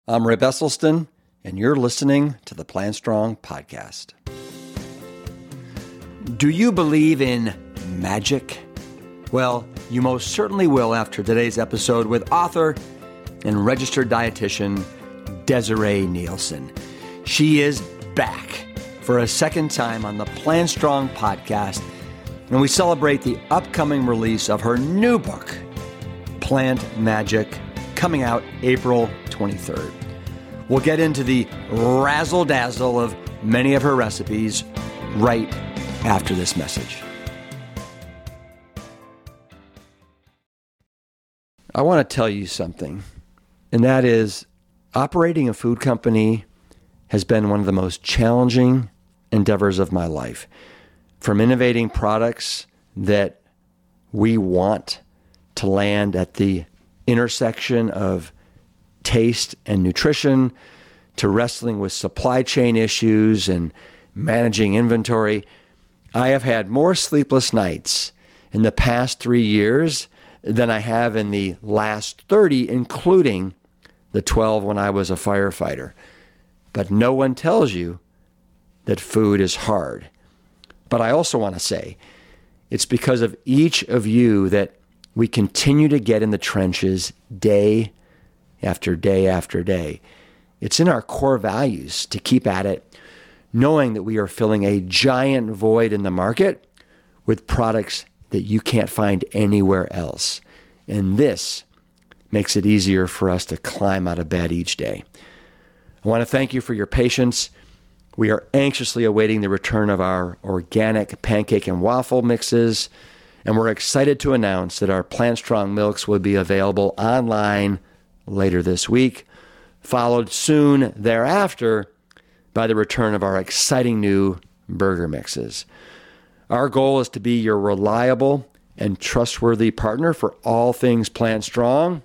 I'm Rip Esselstyn, and you're listening to the Plant Strong podcast. Do you believe in magic? Well, you most certainly will after today's episode with author and registered dietitian Desiree Nielsen. She is back for a second time on the Plant Strong podcast, and we celebrate the upcoming release of her new book, Plant Magic, coming out April 23rd. We'll get into the razzle-dazzle of many of her recipes right after this message. I want to tell you something, and that is operating a food company has been one of the most challenging endeavors of my life. From innovating products that we want to land at the intersection of taste and nutrition, to wrestling with supply chain issues and managing inventory, I have had more sleepless nights in the past 3 years than I have in the last 30, including the 12 when I was a firefighter. But no one tells you that food is hard. But I also want to say, it's because of each of you that we continue to get in the trenches day after day after day. It's in our core values to keep at it, knowing that we are filling a giant void in the market with products that you can't find anywhere else. And this makes it easier for us to climb out of bed each day. I want to thank you for your patience. We are anxiously awaiting the return of our organic pancake and waffle mixes, and we're excited to announce that our Plant Strong milks will be available online later this week, followed soon thereafter by the return of our exciting new burger mixes. Our goal is to be your reliable and trustworthy partner for all things Plant Strong,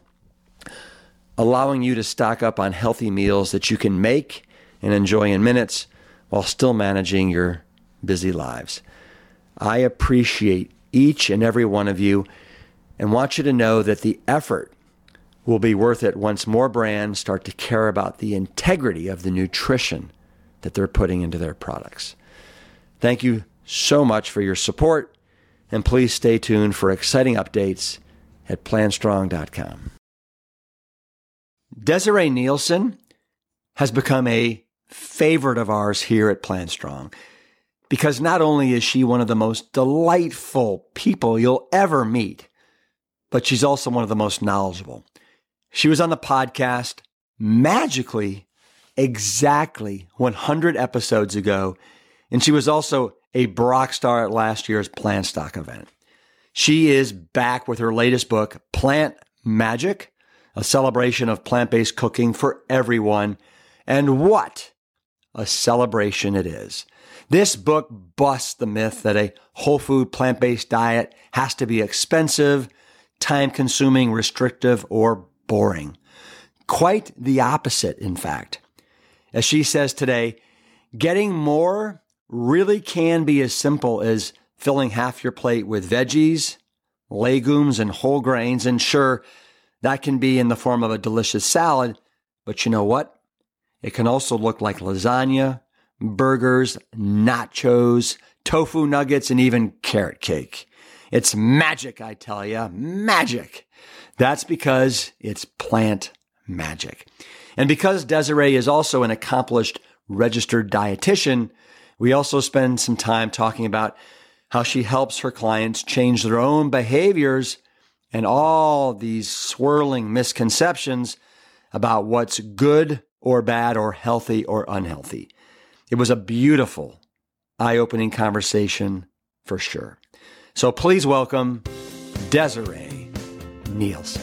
allowing you to stock up on healthy meals that you can make and enjoy in minutes while still managing your busy lives. I appreciate each and every one of you and want you to know that the effort will be worth it once more brands start to care about the integrity of the nutrition that they're putting into their products. Thank you so much for your support, and please stay tuned for exciting updates at plantstrong.com. Desiree Nielsen has become a favorite of ours here at Plant Strong because not only is she one of the most delightful people you'll ever meet, but she's also one of the most knowledgeable. She was on the podcast magically exactly 100 episodes ago, and she was also a Brock star at last year's Plant Stock event. She is back with her latest book, Plant Magic, a celebration of plant-based cooking for everyone. And what a celebration it is. This book busts the myth that a whole food plant-based diet has to be expensive, time-consuming, restrictive, or boring. Quite the opposite, in fact. As she says today, getting more really can be as simple as filling half your plate with veggies, legumes, and whole grains. And sure, that can be in the form of a delicious salad, but you know what? It can also look like lasagna, burgers, nachos, tofu nuggets, and even carrot cake. It's magic, I tell you, magic. That's because it's plant magic. And because Desiree is also an accomplished registered dietitian, we also spend some time talking about how she helps her clients change their own behaviors and all these swirling misconceptions about what's good or bad or healthy or unhealthy. It was a beautiful, eye-opening conversation for sure. So please welcome Desiree Nielsen.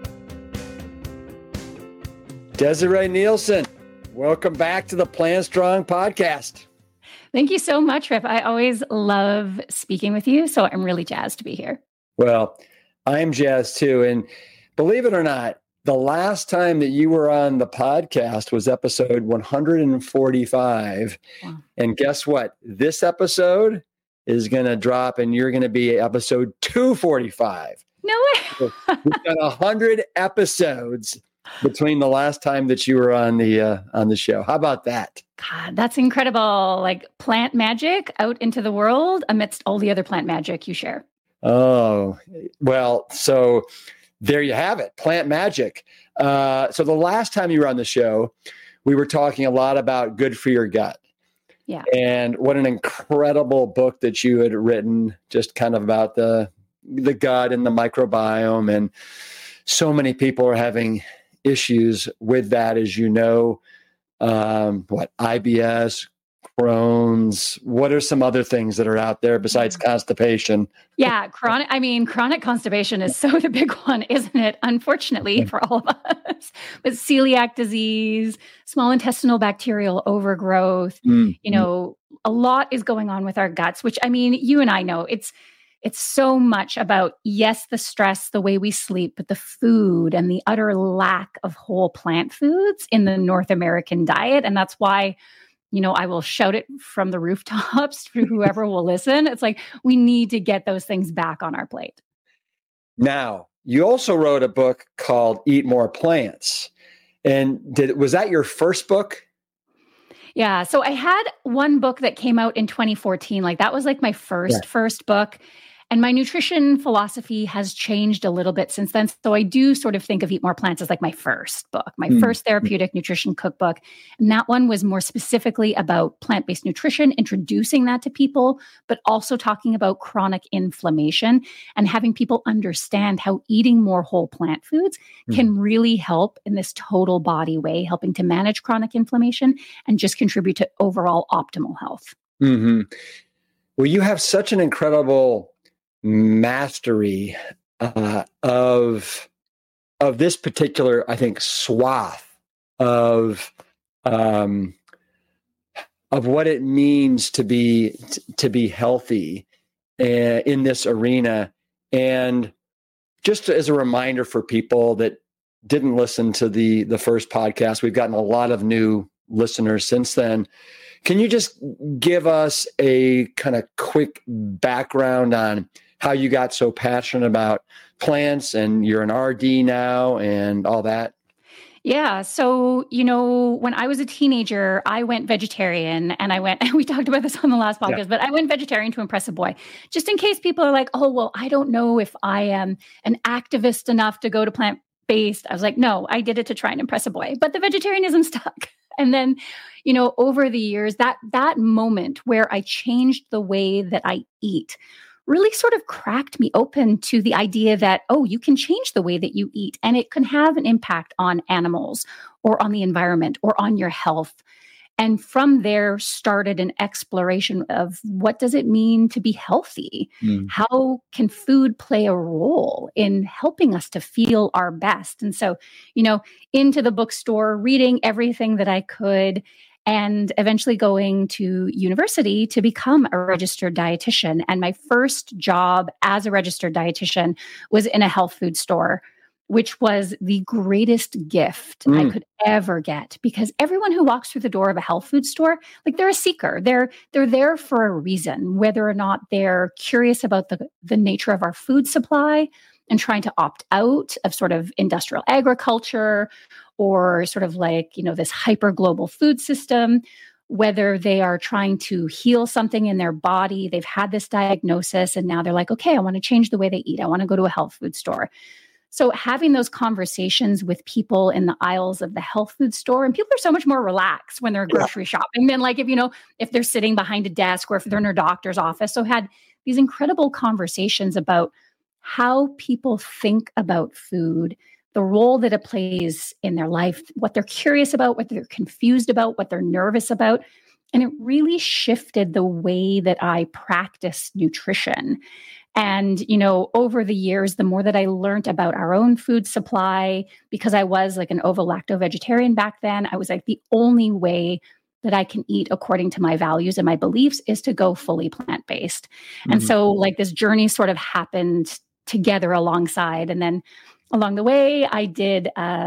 Desiree Nielsen, welcome back to the Plant Strong podcast. Thank you so much, Rip. I always love speaking with you, so I'm really jazzed to be here. Well, I'm jazzed too. And believe it or not, the last time that you were on the podcast was episode 145. Wow. And guess what? This episode is going to drop and you're going to be episode 245. No way. We've done 100 episodes between the last time that you were on the show. How about that? God, that's incredible. Like plant magic out into the world amidst all the other plant magic you share. Oh, well, so there you have it, plant magic. So the last time you were on the show, we were talking a lot about good for your gut. Yeah. And what an incredible book that you had written, just kind of about the gut and the microbiome. And so many people are having issues with that, as you know. IBS, Crohn's. What are some other things that are out there besides constipation? Yeah, chronic constipation is so the big one, isn't it? Unfortunately for all of us. But celiac disease, small intestinal bacterial overgrowth, a lot is going on with our guts, which you and I know it's so much about, yes, the stress, the way we sleep, but the food and the utter lack of whole plant foods in the North American diet. And that's why I will shout it from the rooftops for whoever will listen. It's like, we need to get those things back on our plate. Now, you also wrote a book called Eat More Plants. And was that your first book? Yeah. So I had one book that came out in 2014. Like that was like my first book. And my nutrition philosophy has changed a little bit since then. So I do sort of think of Eat More Plants as like my first book, my first therapeutic nutrition cookbook. And that one was more specifically about plant-based nutrition, introducing that to people, but also talking about chronic inflammation and having people understand how eating more whole plant foods can really help in this total body way, helping to manage chronic inflammation and just contribute to overall optimal health. Mm-hmm. Well, you have such an incredible mastery of this particular, I think, swath of what it means to be healthy in this arena. And just as a reminder for people that didn't listen to the first podcast, we've gotten a lot of new listeners since then. Can you just give us a kind of quick background on how you got so passionate about plants, and you're an RD now and all that? Yeah. So, when I was a teenager, I went vegetarian and we talked about this on the last podcast, but I went vegetarian to impress a boy, just in case people are like, oh, well, I don't know if I am an activist enough to go to plant-based. I was like, no, I did it to try and impress a boy, but the vegetarianism stuck. And then, over the years, that moment where I changed the way that I eat really sort of cracked me open to the idea that, you can change the way that you eat and it can have an impact on animals or on the environment or on your health. And from there started an exploration of what does it mean to be healthy? How can food play a role in helping us to feel our best? And so, into the bookstore, reading everything that I could, and eventually going to university to become a registered dietitian. And my first job as a registered dietitian was in a health food store, which was the greatest gift I could ever get, because everyone who walks through the door of a health food store, like they're a seeker. They're there for a reason, whether or not they're curious about the nature of our food supply and trying to opt out of sort of industrial agriculture or sort of like, this hyper global food system, whether they are trying to heal something in their body, they've had this diagnosis and now they're like, okay, I want to change the way they eat. I want to go to a health food store. So having those conversations with people in the aisles of the health food store, and people are so much more relaxed when they're grocery shopping than like if they're sitting behind a desk or if they're in their doctor's office. So had these incredible conversations about how people think about food, the role that it plays in their life, what they're curious about, what they're confused about, what they're nervous about. And it really shifted the way that I practice nutrition. And, over the years, the more that I learned about our own food supply, because I was like an ovo-lacto vegetarian back then, I was like, the only way that I can eat according to my values and my beliefs is to go fully plant-based. And so like this journey sort of happened together alongside. And then along the way, I did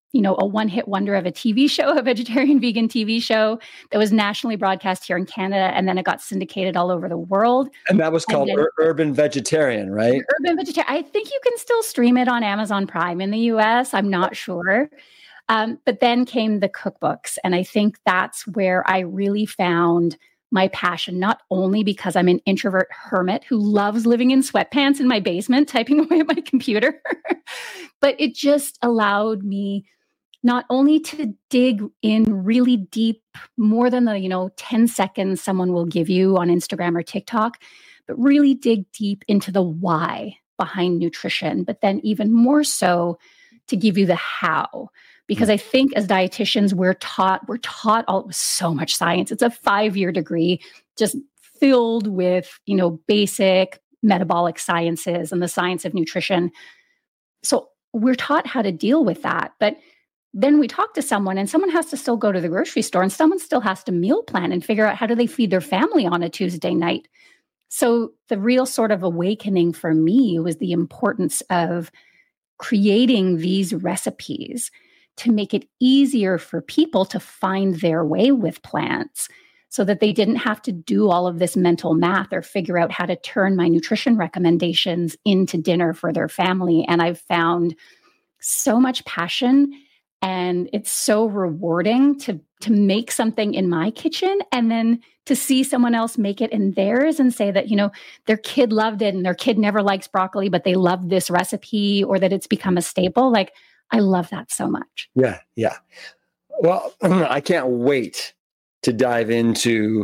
a one-hit wonder of a TV show, a vegetarian vegan TV show that was nationally broadcast here in Canada, and then it got syndicated all over the world. And that was called Urban Vegetarian, right? Urban Vegetarian. I think you can still stream it on Amazon Prime in the US. I'm not sure. But then came the cookbooks. And I think that's where I really found my passion, not only because I'm an introvert hermit who loves living in sweatpants in my basement, typing away at my computer, but it just allowed me not only to dig in really deep, more than the 10 seconds someone will give you on Instagram or TikTok, but really dig deep into the why behind nutrition, but then even more so to give you the how. Because I think as dietitians, we're taught all so much science. It's a 5-year degree just filled with, basic metabolic sciences and the science of nutrition. So we're taught how to deal with that. But then we talk to someone and someone has to still go to the grocery store and someone still has to meal plan and figure out how do they feed their family on a Tuesday night. So the real sort of awakening for me was the importance of creating these recipes to make it easier for people to find their way with plants so that they didn't have to do all of this mental math or figure out how to turn my nutrition recommendations into dinner for their family. And I've found so much passion, and it's so rewarding to make something in my kitchen and then to see someone else make it in theirs and say that, their kid loved it and their kid never likes broccoli, but they love this recipe, or that it's become a staple. Like, I love that so much. Yeah. Yeah. Well, I can't wait to dive into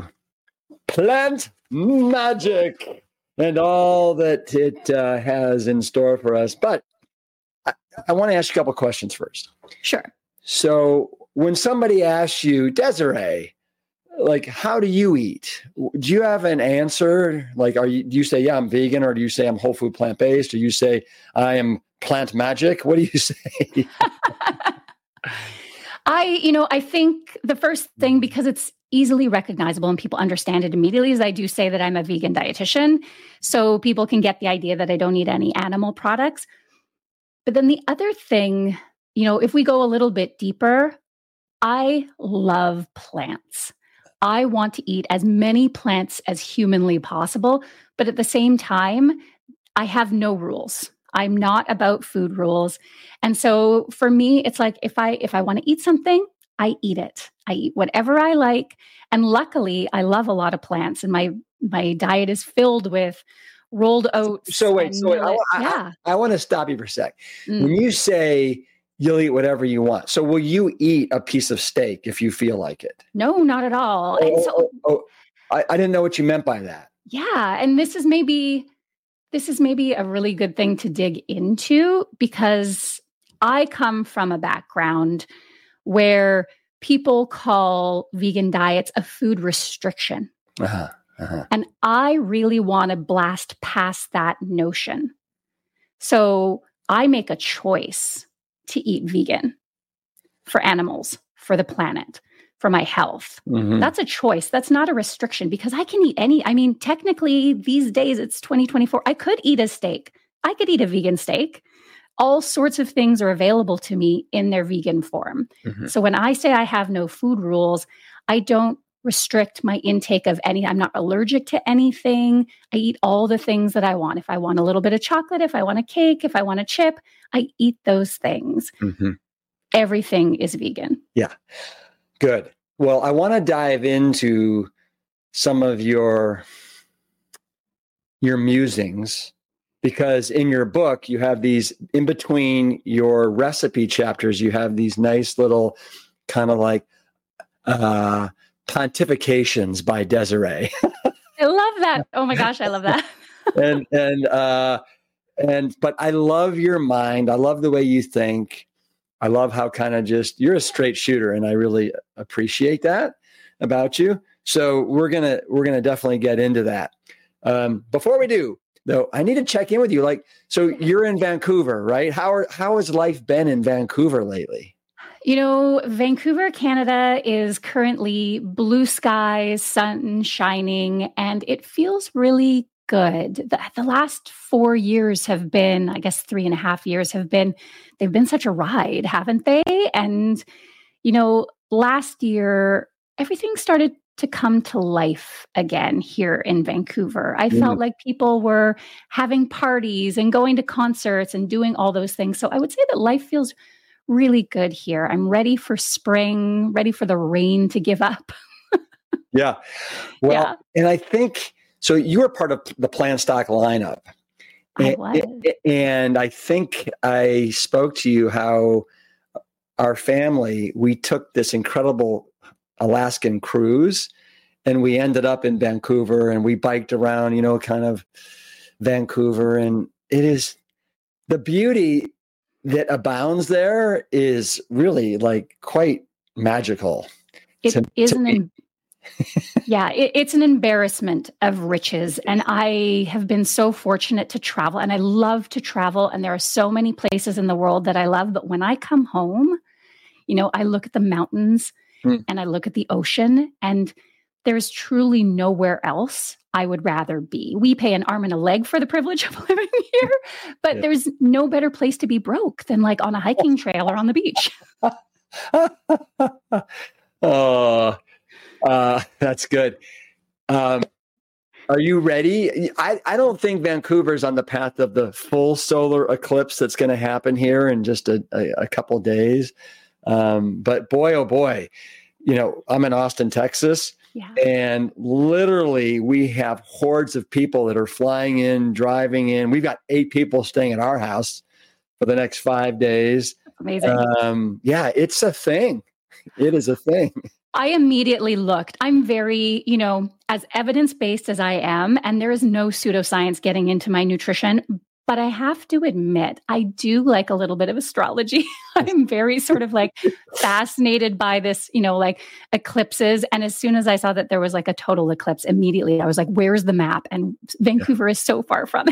plant magic and all that it has in store for us. But I want to ask you a couple of questions first. Sure. So when somebody asks you, Desiree, like, how do you eat? Do you have an answer? Like, do you say, yeah, I'm vegan, or do you say I'm whole food plant-based, or you say I am plant magic? What do you say? I think the first thing, because it's easily recognizable and people understand it immediately, is I do say that I'm a vegan dietitian. So people can get the idea that I don't eat any animal products. But then the other thing, if we go a little bit deeper, I love plants. I want to eat as many plants as humanly possible. But at the same time, I have no rules. I'm not about food rules. And so for me, it's like, if I want to eat something, I eat it. I eat whatever I like. And luckily, I love a lot of plants, and my diet is filled with rolled oats. So wait, I want to stop you for a sec. When you say you'll eat whatever you want, so will you eat a piece of steak if you feel like it? No, not at all. I didn't know what you meant by that. Yeah. And this is maybe a really good thing to dig into, because I come from a background where people call vegan diets a food restriction. And I really want to blast past that notion. So I make a choice to eat vegan for animals, for the planet, for my health. Mm-hmm. That's a choice. That's not a restriction, because I can eat technically these days, it's 2024. I could eat a steak. I could eat a vegan steak. All sorts of things are available to me in their vegan form. Mm-hmm. So when I say I have no food rules, I don't restrict my intake of any. I'm not allergic to anything. I eat all the things that I want. If I want a little bit of chocolate, if I want a cake, if I want a chip, I eat those things. Mm-hmm. Everything is vegan. Yeah. Good. Well, I want to dive into some of your musings, because in your book, you have these, in between your recipe chapters, you have these nice little kind of like pontifications by Desiree. I love that. Oh my gosh, I love that. But I love your mind. I love the way you think. I love how kind of just, you're a straight shooter, and I really appreciate that about you. So we're gonna definitely get into that. Before we do, though, I need to check in with you. Like, so you're in Vancouver, right? How has life been in Vancouver lately? Vancouver, Canada is currently blue skies, sun shining, and it feels really good. The last 4 years have been, I guess 3.5 years they've been such a ride, haven't they? And, last year, everything started to come to life again here in Vancouver. I felt like people were having parties and going to concerts and doing all those things. So I would say that life feels really good here. I'm ready for spring, ready for the rain to give up. Yeah. Well, and I think, so you were part of the Plantstock lineup. I was. And I think I spoke to you how our family, we took this incredible Alaskan cruise and we ended up in Vancouver and we biked around, kind of Vancouver. And it is the beauty that abounds there is really like quite magical. It's an embarrassment of riches. And I have been so fortunate to travel, and I love to travel. And there are so many places in the world that I love. But when I come home, I look at the mountains and I look at the ocean, and there's truly nowhere else I would rather be. We pay an arm and a leg for the privilege of living here, but there's no better place to be broke than like on a hiking trail or on the beach. That's good. Are you ready? I don't think Vancouver's on the path of the full solar eclipse that's going to happen here in just a couple days. But boy, oh boy, I'm in Austin, Texas, and literally we have hordes of people that are flying in, driving in. We've got 8 people staying at our house for the next 5 days. Amazing. It's a thing. It is a thing. I immediately looked. I'm very, as evidence-based as I am, and there is no pseudoscience getting into my nutrition, but I have to admit, I do like a little bit of astrology. I'm very sort of like fascinated by this, like eclipses. And as soon as I saw that there was like a total eclipse, immediately I was like, where's the map? And Vancouver is so far from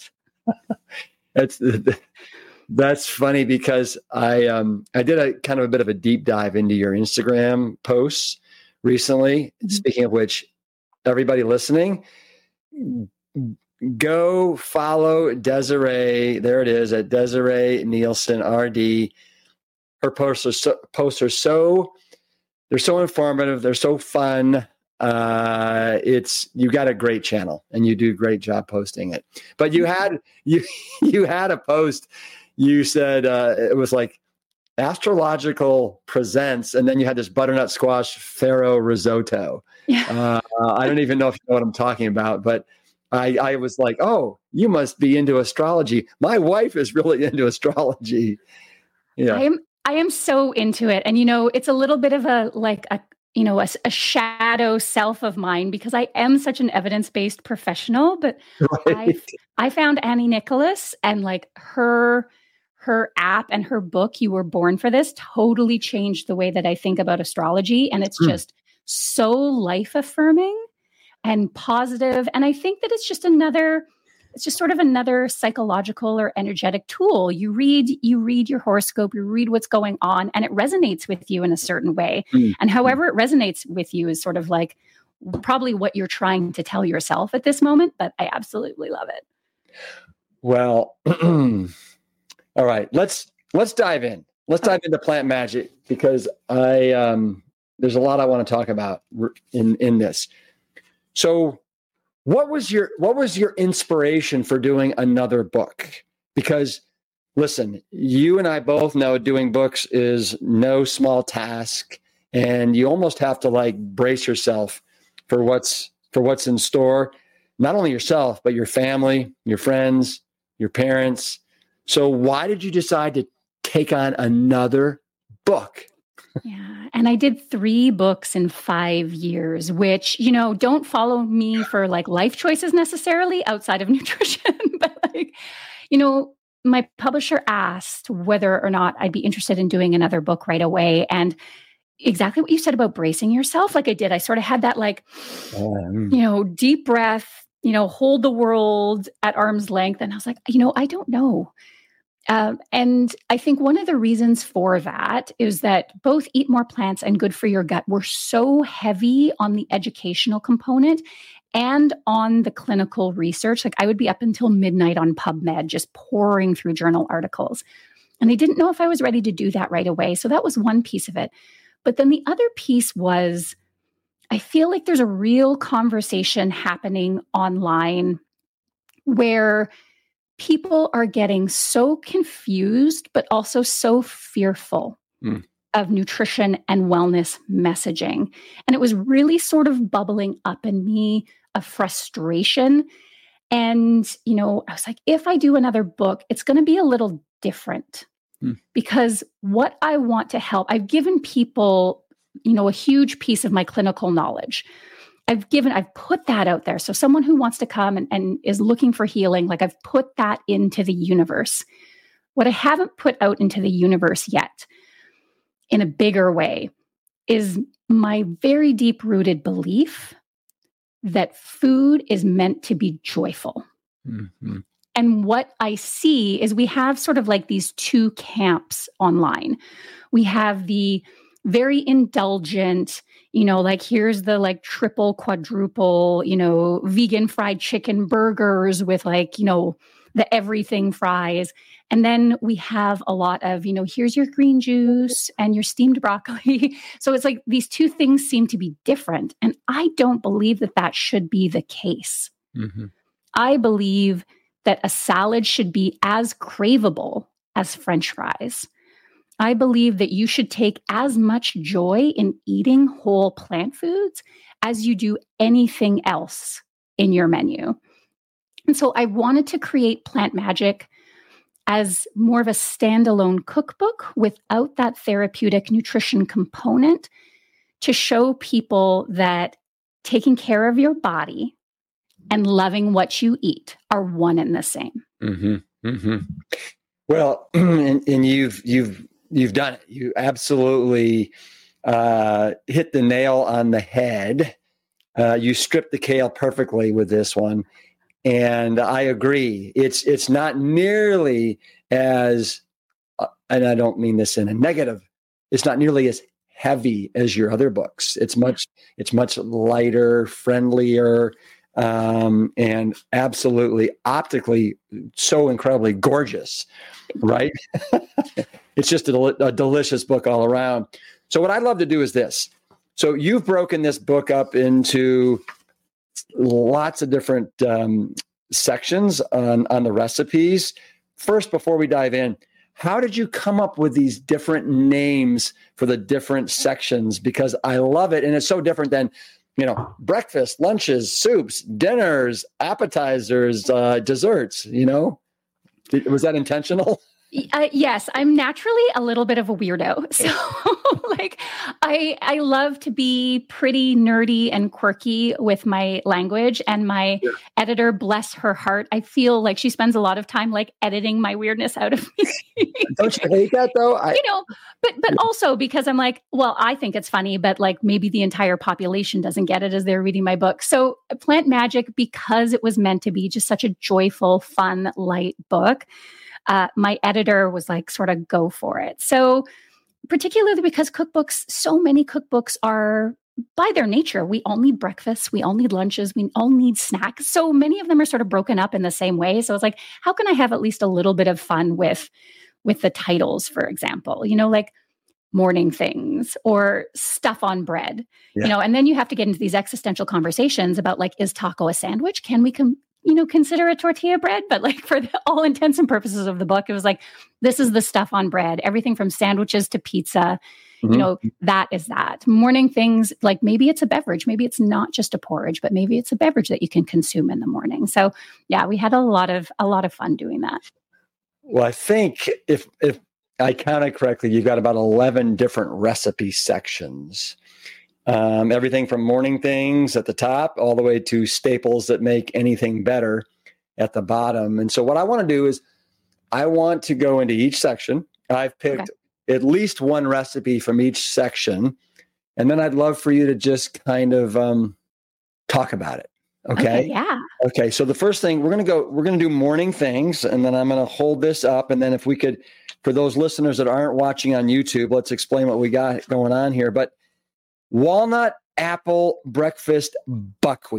it. That's funny because I did a kind of a bit of a deep dive into your Instagram posts recently. Mm-hmm. Speaking of which, everybody listening, go follow Desiree. There it is at Desiree Nielsen RD. Her posts are so they're so informative. They're so fun. You got a great channel and you do a great job posting it. But you had a post. You said it was like Astrological Presents, and then you had this butternut squash farro risotto. Yeah. I don't even know if you know what I'm talking about, but I was like, oh, you must be into astrology. My wife is really into astrology. Yeah, I am so into it, and it's a little bit of a shadow self of mine because I am such an evidence-based professional. But right. I found Annie Nicholas and like her app and her book, You Were Born for This, totally changed the way that I think about astrology. And it's just so life affirming and positive. And I think that it's just sort of another psychological or energetic tool. You read your horoscope, you read what's going on, and it resonates with you in a certain way. And however it resonates with you is sort of like probably what you're trying to tell yourself at this moment, but I absolutely love it. Well, all right, let's dive in. Let's dive into plant magic because there's a lot I want to talk about in this. So what was your inspiration for doing another book? Because listen, you and I both know doing books is no small task, and you almost have to like brace yourself for what's in store, not only yourself, but your family, your friends, your parents. So why did you decide to take on another book? Yeah. And I did 3 books in 5 years, which, don't follow me for like life choices necessarily outside of nutrition. But like, my publisher asked whether or not I'd be interested in doing another book right away. And exactly what you said about bracing yourself, like I did, I sort of had that like, deep breath, hold the world at arm's length. And I was like, I don't know. And I think one of the reasons for that is that both Eat More Plants and Good for Your Gut were so heavy on the educational component. and on the clinical research. Like I would be up until midnight on PubMed, just pouring through journal articles. And they didn't know if I was ready to do that right away. So that was one piece of it. But then the other piece was, I feel like there's a real conversation happening online where people are getting so confused, but also so fearful of nutrition and wellness messaging. And it was really sort of bubbling up in me, a frustration. And, I was like, if I do another book, it's going to be a little different because what I want to help, I've given people, a huge piece of my clinical knowledge. I've put that out there. So someone who wants to come and is looking for healing, like I've put that into the universe. What I haven't put out into the universe yet in a bigger way is my very deep rooted belief that food is meant to be joyful. Mm-hmm. And what I see is we have sort of like these two camps online. We have the very indulgent, like here's the like triple, quadruple, vegan fried chicken burgers with like, the everything fries. And then we have a lot of, here's your green juice and your steamed broccoli. So it's like these two things seem to be different. And I don't believe that that should be the case. Mm-hmm. I believe that a salad should be as craveable as French fries. I believe that you should take as much joy in eating whole plant foods as you do anything else in your menu. And so I wanted to create Plant Magic as more of a standalone cookbook without that therapeutic nutrition component to show people that taking care of your body and loving what you eat are one and the same. Mm-hmm. Mm-hmm. Well, and you've done it. You absolutely hit the nail on the head. You stripped the kale perfectly with this one. And I agree. It's not nearly as, and I don't mean this in a negative, it's not nearly as heavy as your other books. It's much lighter, friendlier, and absolutely optically so incredibly gorgeous, right? It's just a delicious book all around. So what I'd love to do is this. So you've broken this book up into lots of different sections on the recipes. First, before we dive in, how did you come up with these different names for the different sections? Because I love it. And it's so different than, breakfast, lunches, soups, dinners, appetizers, desserts, Was that intentional? Yes, I'm naturally a little bit of a weirdo. So I love to be pretty nerdy and quirky with my language. And my editor, bless her heart, I feel like she spends a lot of time like editing my weirdness out of me. Don't you hate that though? But also because I'm like, well, I think it's funny, but like maybe the entire population doesn't get it as they're reading my book. So Plant Magic, because it was meant to be just such a joyful, fun, light book, my editor was like, sort of go for it. So particularly because so many cookbooks are by their nature, we all need breakfasts, we all need lunches, we all need snacks. So many of them are sort of broken up in the same way. So it's like, how can I have at least a little bit of fun with the titles, for example, like morning things or stuff on bread, and then you have to get into these existential conversations about like, is taco a sandwich? Can we consider a tortilla bread? But like for all intents and purposes of the book, it was like, this is the stuff on bread, everything from sandwiches to pizza, that is that. Morning things, like maybe it's a beverage, maybe it's not just a porridge, but maybe it's a beverage that you can consume in the morning. So yeah, we had a lot of fun doing that. Well, I think if I counted correctly, you've got about 11 different recipe sections. Everything from morning things at the top all the way to staples that make anything better at the bottom. And so what I want to do is I want to go into each section. I've picked at least one recipe from each section. And then I'd love for you to just kind of talk about it. Okay. Yeah. Okay. So the first thing we're going to do morning things, and then I'm going to hold this up. And then if we could, for those listeners that aren't watching on YouTube, let's explain what we got going on here. But walnut apple breakfast buckwheat.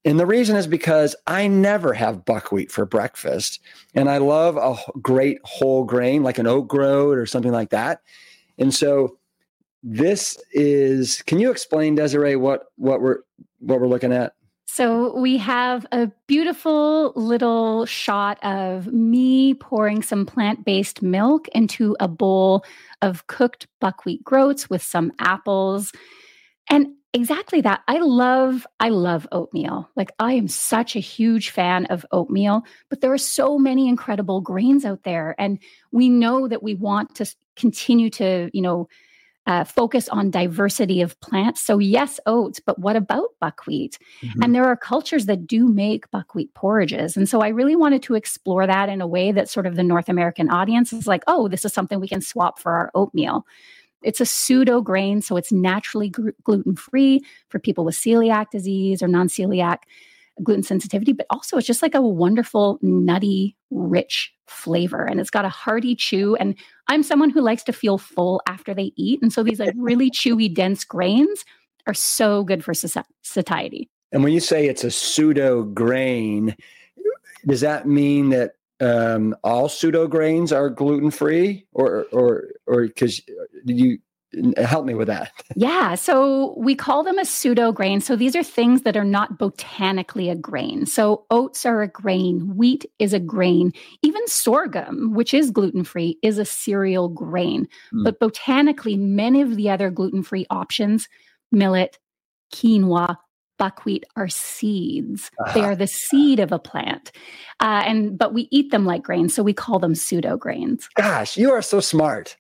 And the reason is because I never have buckwheat for breakfast. And I love a great whole grain, like an oat groat or something like that. And so this is, can you explain, Desiree, what we're looking at? So we have a beautiful little shot of me pouring some plant-based milk into a bowl of cooked buckwheat groats with some apples. And exactly that. I love oatmeal. Like, I am such a huge fan of oatmeal, but there are so many incredible grains out there. And we know that we want to continue to, focus on diversity of plants. So yes, oats, but what about buckwheat? Mm-hmm. And there are cultures that do make buckwheat porridges. And so I really wanted to explore that in a way that sort of the North American audience is like, oh, this is something we can swap for our oatmeal. It's a pseudo grain, so it's naturally gluten-free for people with celiac disease or non-celiac gluten sensitivity, but also it's just like a wonderful, nutty, rich flavor. And it's got a hearty chew. And I'm someone who likes to feel full after they eat. And so these like really chewy, dense grains are so good for satiety. And when you say it's a pseudo grain, does that mean that all pseudo grains are gluten-free, or because you help me with that? Yeah. So we call them a pseudo grain. So these are things that are not botanically a grain. So oats are a grain. Wheat is a grain. Even sorghum, which is gluten-free, is a cereal grain. But botanically, many of the other gluten-free options, millet, quinoa, buckwheat, are seeds. They are the seed of a plant. But we eat them like grains. So we call them pseudo grains. Gosh, you are so smart.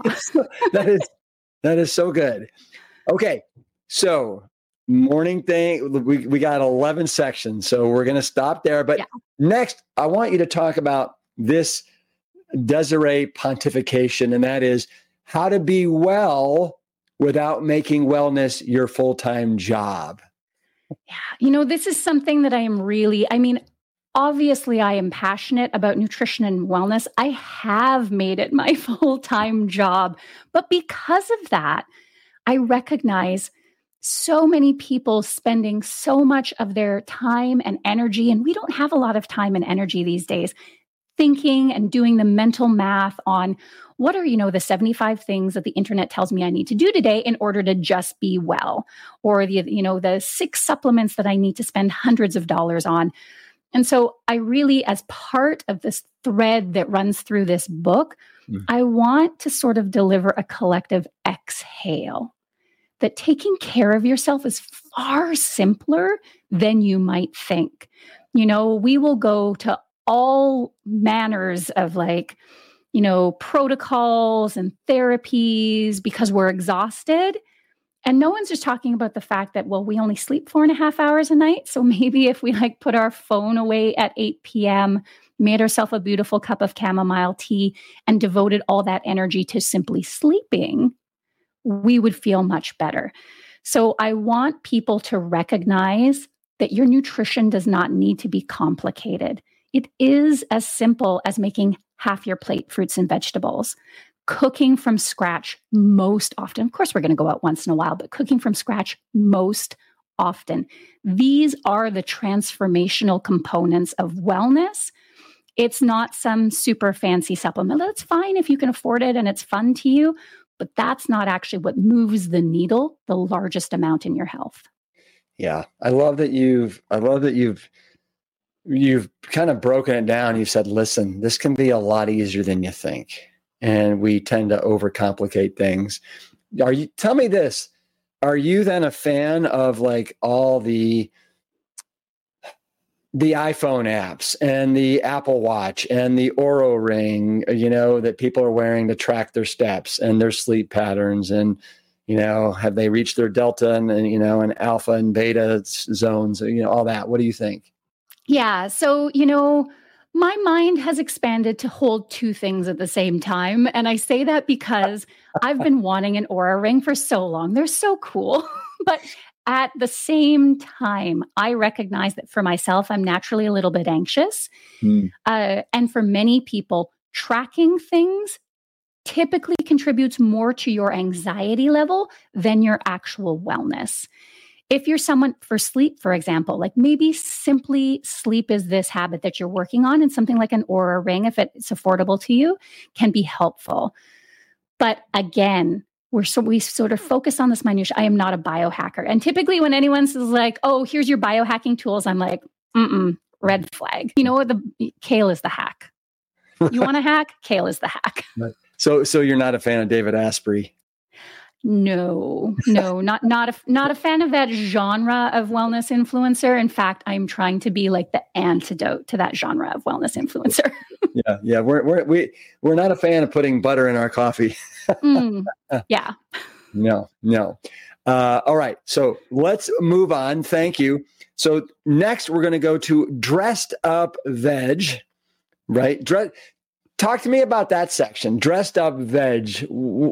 That is so good. Okay. So morning thing, we got 11 sections. So we're going to stop there. But next, I want you to talk about this Desiree pontification, and that is how to be well without making wellness your full-time job. Yeah. This is something that obviously I am passionate about nutrition and wellness. I have made it my full-time job. But because of that, I recognize so many people spending so much of their time and energy, and we don't have a lot of time and energy these days, thinking and doing the mental math on what are, the 75 things that the internet tells me I need to do today in order to just be well, or the 6 supplements that I need to spend hundreds of dollars on. And so I really, as part of this thread that runs through this book, I want to sort of deliver a collective exhale, that taking care of yourself is far simpler than you might think. We will go to all manners of protocols and therapies because we're exhausted. And no one's just talking about the fact that, we only sleep 4.5 hours a night. So maybe if we put our phone away at 8 p.m., made ourselves a beautiful cup of chamomile tea, and devoted all that energy to simply sleeping, we would feel much better. So I want people to recognize that your nutrition does not need to be complicated. It is as simple as making half your plate fruits and vegetables. Cooking from scratch most often. Of course, we're going to go out once in a while, but cooking from scratch most often. These are the transformational components of wellness. It's not some super fancy supplement. That's fine if you can afford it and it's fun to you, but that's not actually what moves the needle the largest amount in your health. Yeah. I love that you've kind of broken it down. You've said, listen, this can be a lot easier than you think. And we tend to overcomplicate things. Tell me this, are you then a fan of all the iPhone apps and the Apple Watch and the Oura Ring, that people are wearing to track their steps and their sleep patterns? And, have they reached their delta and alpha and beta zones, all that? What do you think? Yeah. So, my mind has expanded to hold 2 things at the same time. And I say that because I've been wanting an Oura Ring for so long. They're so cool. But at the same time, I recognize that for myself, I'm naturally a little bit anxious. And for many people, tracking things typically contributes more to your anxiety level than your actual wellness. If you're someone for sleep, for example, like maybe simply sleep is this habit that you're working on, and something like an Oura ring, if it's affordable to you, can be helpful. But again, we sort of focus on this minutia. I am not a biohacker. And typically when anyone says like, oh, here's your biohacking tools, I'm like, red flag. You know what? Kale is the hack. You want to hack? Kale is the hack. So you're not a fan of David Asprey? No, not a fan of that genre of wellness influencer. In fact, I'm trying to be like the antidote to that genre of wellness influencer. Yeah. We're not a fan of putting butter in our coffee. Yeah. No. All right. So let's move on. Thank you. So next we're going to go to dressed up veg, right? Talk to me about that section. Dressed up veg.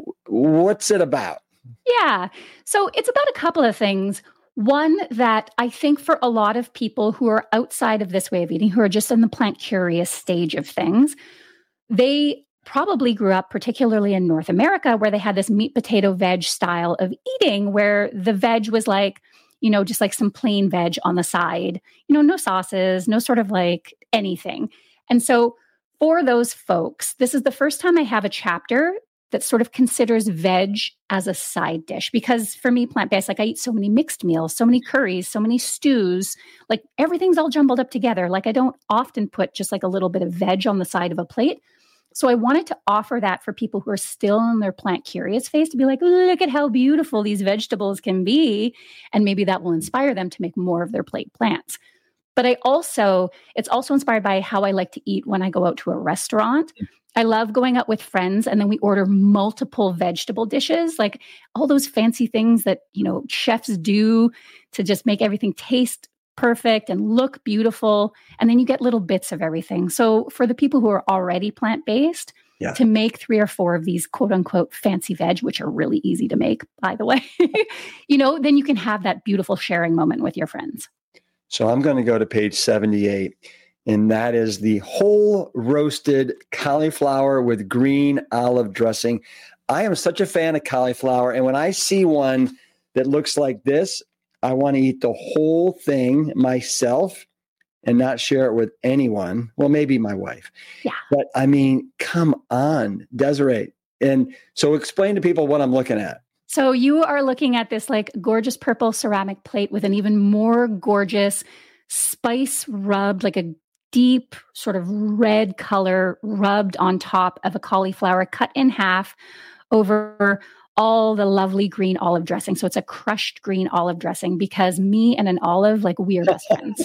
What's it about? Yeah. So it's about a couple of things. One, that I think for a lot of people who are outside of this way of eating, who are just in the plant curious stage of things, they probably grew up, particularly in North America, where they had this meat, potato, veg style of eating, where the veg was like, just like some plain veg on the side, no sauces, no sort of like anything. And so for those folks, this is the first time I have a chapter that sort of considers veg as a side dish. Because for me, plant-based, like I eat so many mixed meals, so many curries, so many stews, like everything's all jumbled up together. Like I don't often put just like a little bit of veg on the side of a plate. So I wanted to offer that for people who are still in their plant curious phase, to be like, look at how beautiful these vegetables can be. And maybe that will inspire them to make more of their plate plants. But it's also inspired by how I like to eat when I go out to a restaurant. I love going out with friends and then we order multiple vegetable dishes, like all those fancy things that, chefs do to just make everything taste perfect and look beautiful. And then you get little bits of everything. So for the people who are already plant-based, to make 3 or 4 of these quote unquote fancy veg, which are really easy to make, by the way, then you can have that beautiful sharing moment with your friends. So I'm going to go to page 78, and that is the whole roasted cauliflower with green olive dressing. I am such a fan of cauliflower, and when I see one that looks like this, I want to eat the whole thing myself and not share it with anyone. Well, maybe my wife. Yeah. But I mean, come on, Desiree. And so explain to people what I'm looking at. So you are looking at this like gorgeous purple ceramic plate with an even more gorgeous spice rubbed, like a deep sort of red color rubbed on top of a cauliflower cut in half over all the lovely green olive dressing. So it's a crushed green olive dressing, because me and an olive, like we are best friends.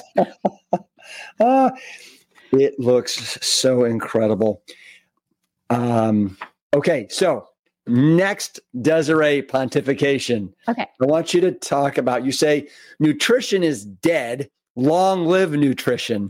It looks so incredible. Okay, so next, Desiree, pontification. Okay. I want you to talk about, you say nutrition is dead, long live nutrition.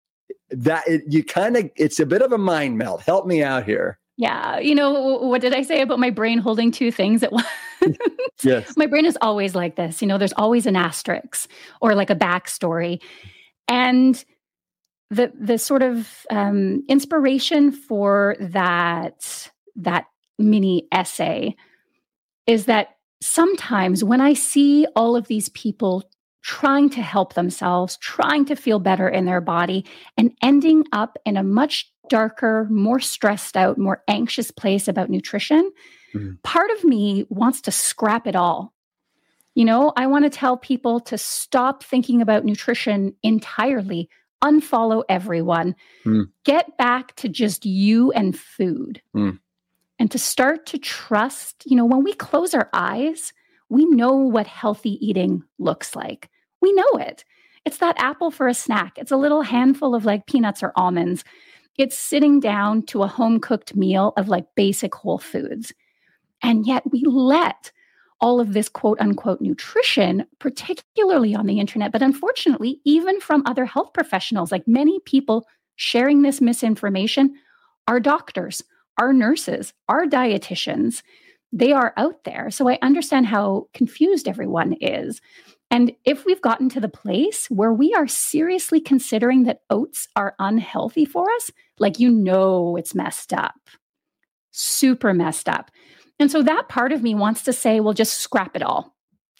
It's a bit of a mind melt. Help me out here. Yeah. What did I say about my brain holding 2 things at once? Yes. My brain is always like this. There's always an asterisk or like a backstory. And the sort of inspiration for that mini essay is that sometimes when I see all of these people trying to help themselves, trying to feel better in their body, and ending up in a much darker, more stressed out, more anxious place about nutrition, part of me wants to scrap it all. I want to tell people to stop thinking about nutrition entirely, unfollow everyone, get back to just you and food. And to start to trust, when we close our eyes, we know what healthy eating looks like. We know it. It's that apple for a snack. It's a little handful of like peanuts or almonds. It's sitting down to a home-cooked meal of like basic whole foods. And yet we let all of this quote unquote nutrition, particularly on the internet, but unfortunately, even from other health professionals, like many people sharing this misinformation, are doctors, are nurses, are dietitians. They are out there. So I understand how confused everyone is. And if we've gotten to the place where we are seriously considering that oats are unhealthy for us, like, it's messed up, super messed up. And so that part of me wants to say, well, just scrap it all.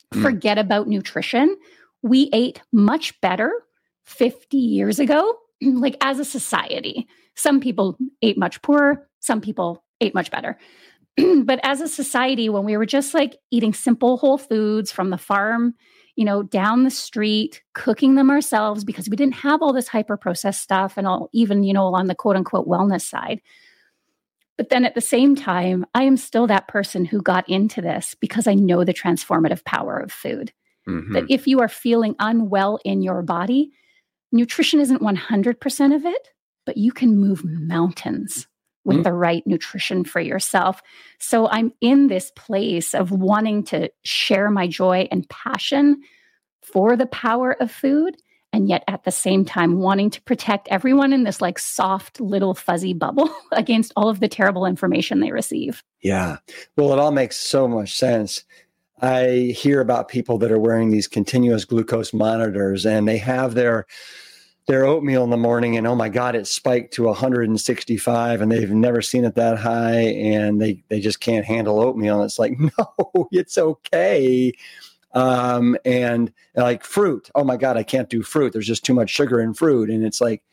forget about nutrition. We ate much better 50 years ago, like as a society. Some people ate much poorer, some people ate much better. But as a society, when we were just like eating simple whole foods from the farm, down the street, cooking them ourselves because we didn't have all this hyper processed stuff and all, even, on the quote unquote wellness side. But then at the same time, I am still that person who got into this because I know the transformative power of food. Mm-hmm. That if you are feeling unwell in your body, nutrition isn't 100% of it, but you can move mountains with the right nutrition for yourself. So I'm in this place of wanting to share my joy and passion for the power of food, and yet at the same time wanting to protect everyone in this like soft little fuzzy bubble against all of the terrible information they receive. Yeah. Well, it all makes so much sense. I hear about people that are wearing these continuous glucose monitors, and they have their oatmeal in the morning, and oh my God, it spiked to 165, and they've never seen it that high, and they just can't handle oatmeal. And it's like, no, it's okay. And like fruit, oh my God, I can't do fruit. There's just too much sugar in fruit. And it's like,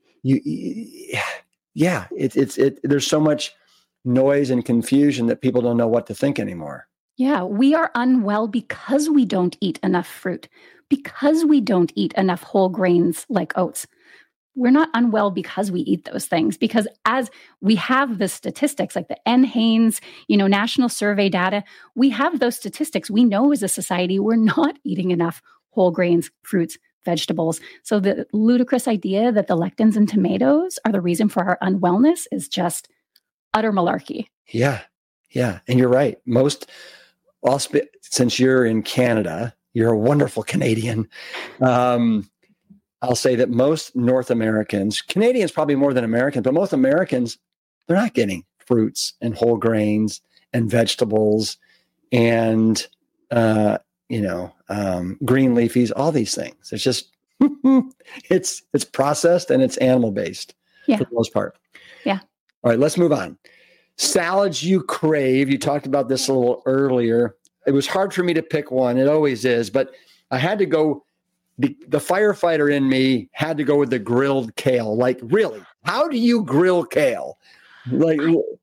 there's so much noise and confusion that people don't know what to think anymore. Yeah, we are unwell because we don't eat enough fruit, because we don't eat enough whole grains like oats. We're not unwell because we eat those things, because as we have the statistics like the NHANES, national survey data, we have those statistics. We know as a society, we're not eating enough whole grains, fruits, vegetables. So the ludicrous idea that the lectins in tomatoes are the reason for our unwellness is just utter malarkey. Yeah. Yeah. And you're right. Since you're in Canada, you're a wonderful Canadian. I'll say that most North Americans, Canadians probably more than Americans, but most Americans, they're not getting fruits and whole grains and vegetables and, green leafies, all these things. It's just, it's processed and it's animal based for the most part. Yeah. All right, let's move on. Salads you crave. You talked about this a little earlier. It was hard for me to pick one. It always is, but I had to go. The firefighter in me had to go with the grilled kale. Like, really? How do you grill kale? Like,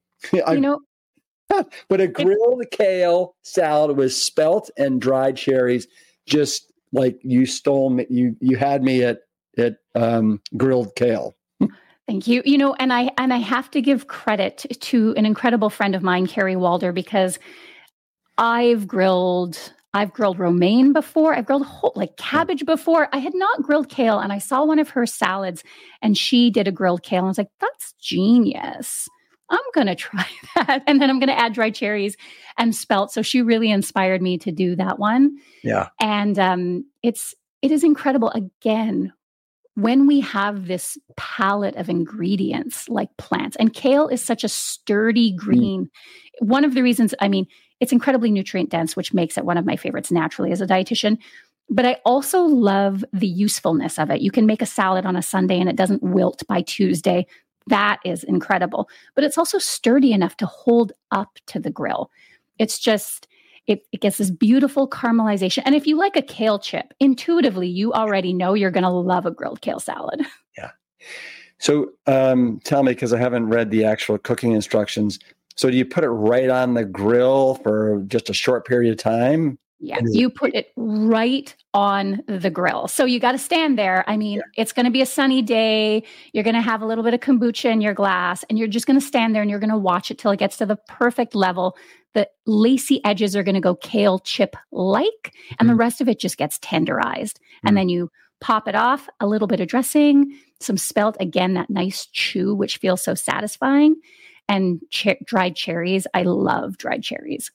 but a grilled kale salad with spelt and dried cherries, just like you stole me. You had me at grilled kale. Thank you. And I have to give credit to an incredible friend of mine, Carrie Walder, because I've grilled romaine before. I've grilled cabbage before. I had not grilled kale, and I saw one of her salads, and she did a grilled kale. And I was like, that's genius. I'm going to try that. And then I'm going to add dried cherries and spelt. So she really inspired me to do that one. Yeah. And it is incredible. Again, when we have this palette of ingredients like plants, and kale is such a sturdy green. One of the reasons, it's incredibly nutrient dense, which makes it one of my favorites naturally as a dietitian. But I also love the usefulness of it. You can make a salad on a Sunday and it doesn't wilt by Tuesday. That is incredible. But it's also sturdy enough to hold up to the grill. It's just, it gets this beautiful caramelization. And if you like a kale chip, intuitively, you already know you're going to love a grilled kale salad. Yeah. So tell me, because I haven't read the actual cooking instructions. So do you put it right on the grill for just a short period of time? Yeah, you put it right on the grill. So you got to stand there. It's going to be a sunny day. You're going to have a little bit of kombucha in your glass, and you're just going to stand there and you're going to watch it till it gets to the perfect level. The lacy edges are going to go kale chip-like, and the rest of it just gets tenderized. And then you pop it off, a little bit of dressing, some spelt, again, that nice chew, which feels so satisfying, and dried cherries. I love dried cherries.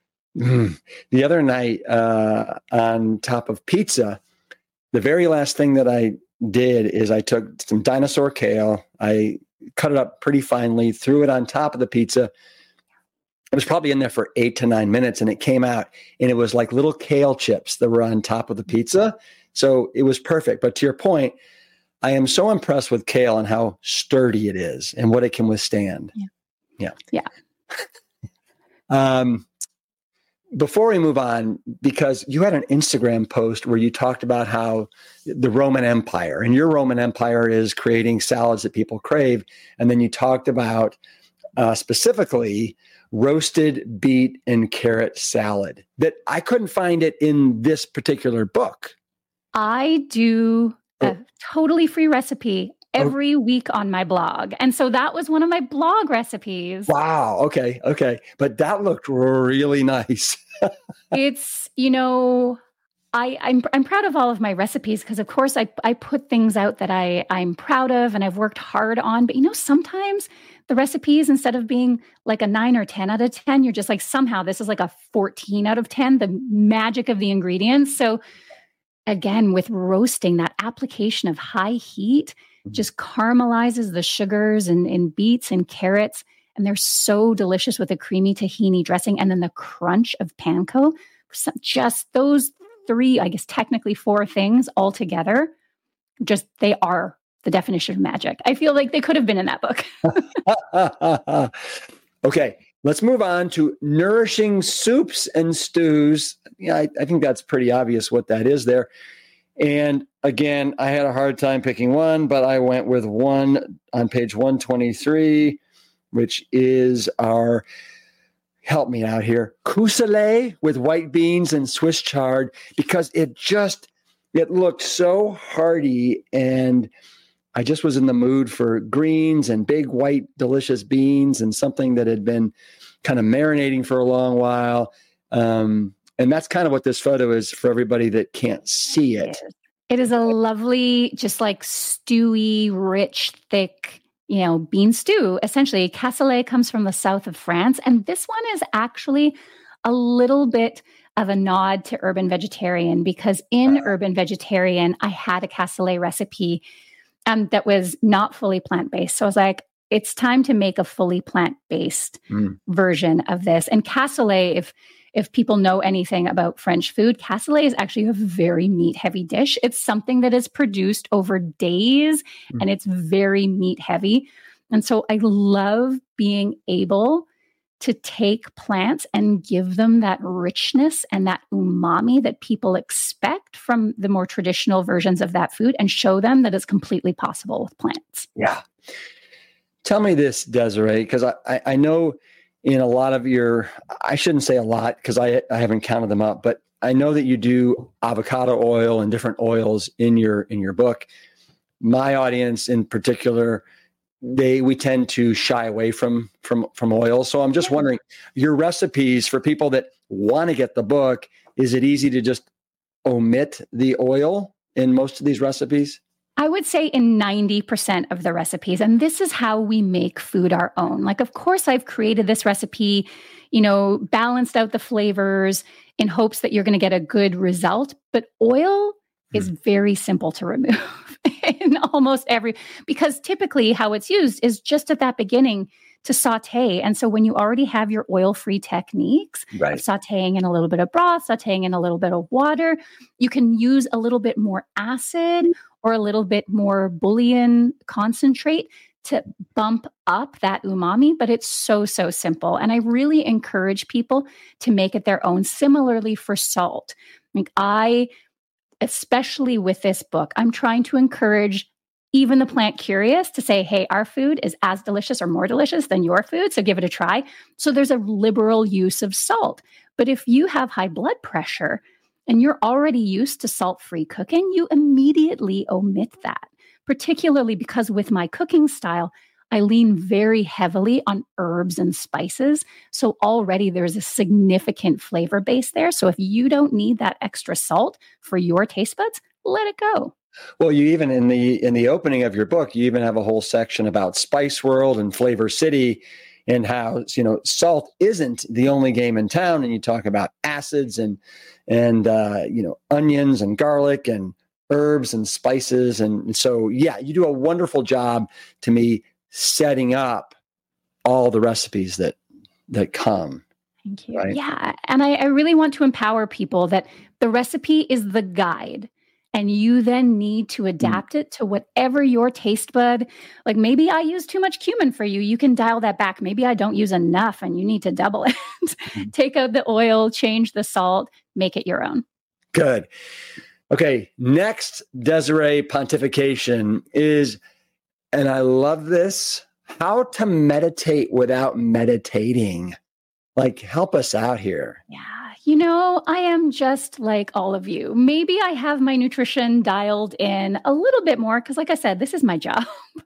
The other night on top of pizza, the very last thing that I did is I took some dinosaur kale. I cut it up pretty finely, threw it on top of the pizza. It was probably in there for 8 to 9 minutes, and it came out, and it was like little kale chips that were on top of the pizza. So it was perfect. But to your point, I am so impressed with kale and how sturdy it is and what it can withstand. Yeah. before we move on, because you had an Instagram post where you talked about how the Roman Empire, and your Roman Empire is creating salads that people crave. And then you talked about specifically roasted beet and carrot salad, that I couldn't find it in this particular book. I do a totally free recipe every week on my blog. And so that was one of my blog recipes. Wow. Okay. But that looked really nice. It's, I'm proud of all of my recipes because, of course, I put things out that I'm proud of and I've worked hard on. But, sometimes the recipes, instead of being like a 9 or 10 out of 10, you're just like, somehow this is like a 14 out of 10, the magic of the ingredients. So again, with roasting, that application of high heat just caramelizes the sugars and beets and carrots. And they're so delicious with a creamy tahini dressing. And then the crunch of panko, just those 3, I guess technically 4 things all together, just they are the definition of magic. I feel like they could have been in that book. Okay, let's move on to nourishing soups and stews. Yeah, I think that's pretty obvious what that is there. And again, I had a hard time picking one, but I went with one on page 123, which is our, help me out here, kusele with white beans and Swiss chard, because it looked so hearty, and I just was in the mood for greens and big white delicious beans and something that had been kind of marinating for a long while. And that's kind of what this photo is for everybody that can't see it. It is a lovely, just like stewy, rich, thick, bean stew. Essentially, cassoulet comes from the south of France. And this one is actually a little bit of a nod to Urban Vegetarian, because in Urban Vegetarian, I had a cassoulet recipe that was not fully plant-based. So I was like, it's time to make a fully plant-based version of this. And cassoulet, if people know anything about French food, cassoulet is actually a very meat-heavy dish. It's something that is produced over days, and it's very meat-heavy. And so I love being able to take plants and give them that richness and that umami that people expect from the more traditional versions of that food, and show them that it's completely possible with plants. Yeah. Tell me this, Desiree, because I know in a lot of your, I shouldn't say a lot because I haven't counted them up, but I know that you do avocado oil and different oils in your book. My audience in particular, we tend to shy away from oil. So I'm just wondering, your recipes for people that want to get the book, is it easy to just omit the oil in most of these recipes? I would say in 90% of the recipes, and this is how we make food our own. Like, of course, I've created this recipe, balanced out the flavors in hopes that you're going to get a good result. But oil is very simple to remove in almost because typically how it's used is just at that beginning to saute. And so when you already have your oil-free techniques of sauteing in a little bit of broth, sauteing in a little bit of water, you can use a little bit more acid or a little bit more bouillon concentrate to bump up that umami, but it's so simple. And I really encourage people to make it their own. Similarly for salt. Especially with this book, I'm trying to encourage even the plant curious to say, hey, our food is as delicious or more delicious than your food, so give it a try. So there's a liberal use of salt. But if you have high blood pressure and you're already used to salt-free cooking, you immediately omit that, particularly because with my cooking style, I lean very heavily on herbs and spices. So already there's a significant flavor base there. So if you don't need that extra salt for your taste buds, let it go. Well, you even in the opening of your book, you even have a whole section about Spice World and Flavor City, and how salt isn't the only game in town. And you talk about acids and onions and garlic and herbs and spices, and so you do a wonderful job to me setting up all the recipes that come. Thank you. Right? Yeah, and I really want to empower people that the recipe is the guide. And you then need to adapt it to whatever your taste bud, like maybe I use too much cumin for you. You can dial that back. Maybe I don't use enough and you need to double it. Take out the oil, change the salt, make it your own. Good. Okay. Next Desiree pontification is, and I love this, how to meditate without meditating. Like, help us out here. Yeah. You know, I am just like all of you. Maybe I have my nutrition dialed in a little bit more because, like I said, this is my job.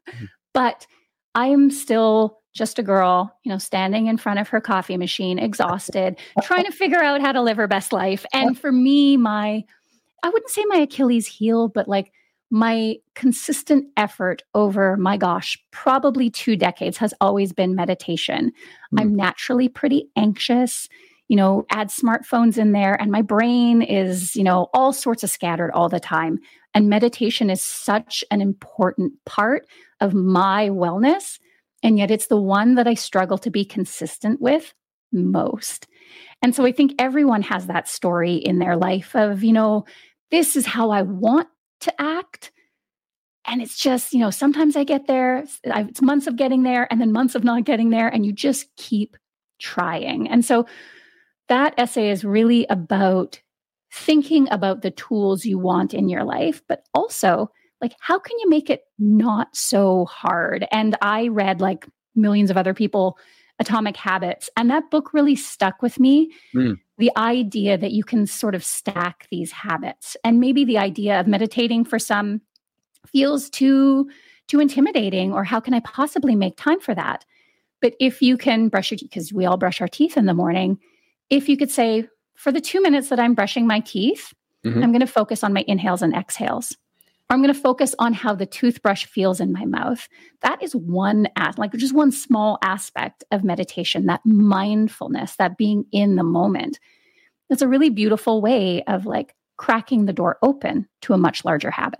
But I am still just a girl, you know, standing in front of her coffee machine, exhausted, trying to figure out how to live her best life. And for me, I wouldn't say my Achilles heel, but like my consistent effort over, my gosh, probably 2 decades has always been meditation. I'm naturally pretty anxious. You know, add smartphones in there and my brain is, you know, all sorts of scattered all the time. And meditation is such an important part of my wellness. And yet it's the one that I struggle to be consistent with most. And so I think everyone has that story in their life of, you know, this is how I want to act. And it's just, you know, sometimes I get there, it's months of getting there and then months of not getting there. And you just keep trying. And so that essay is really about thinking about the tools you want in your life, but also like, how can you make it not so hard? And I read, like millions of other people, Atomic Habits, and that book really stuck with me. The idea that you can sort of stack these habits, and maybe the idea of meditating for some feels too intimidating, or how can I possibly make time for that? But if you can brush your teeth, because we all brush our teeth in the morning, if you could say, for the 2 minutes that I'm brushing my teeth, I'm going to focus on my inhales and exhales. Or I'm going to focus on how the toothbrush feels in my mouth. That is just one small aspect of meditation, that mindfulness, that being in the moment. It's a really beautiful way of like cracking the door open to a much larger habit.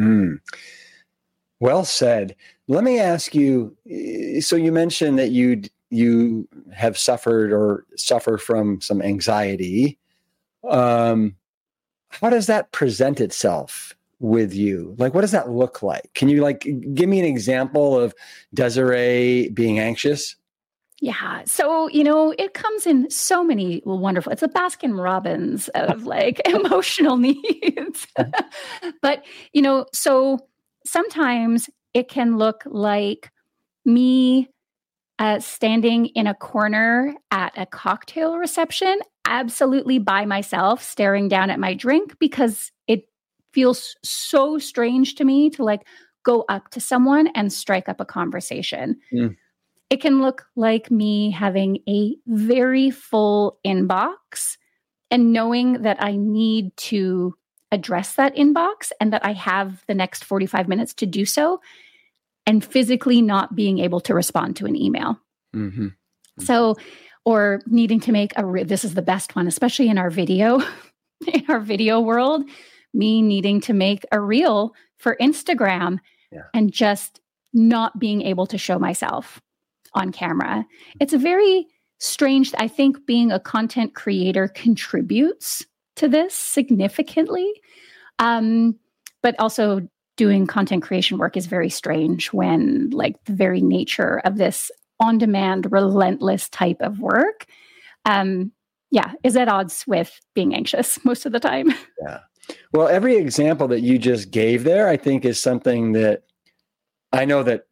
Well said. Let me ask you, so you mentioned that you have suffered or suffer from some anxiety. How does that present itself with you? Like, what does that look like? Can you like give me an example of Desiree being anxious? Yeah. So, you know, it comes in so many wonderful, it's a Baskin Robbins of like emotional needs. But, you know, so sometimes it can look like me standing in a corner at a cocktail reception, absolutely by myself, staring down at my drink, because it feels so strange to me to like go up to someone and strike up a conversation. It can look like me having a very full inbox and knowing that I need to address that inbox and that I have the next 45 minutes to do so, and physically not being able to respond to an email. So, or needing to make this is the best one, especially in our video world, me needing to make a reel for Instagram and just not being able to show myself on camera. It's a very strange, I think being a content creator contributes to this significantly. But also doing content creation work is very strange when like the very nature of this on-demand, relentless type of work, is at odds with being anxious most of the time. Yeah. Well, every example that you just gave there, I think is something that I know that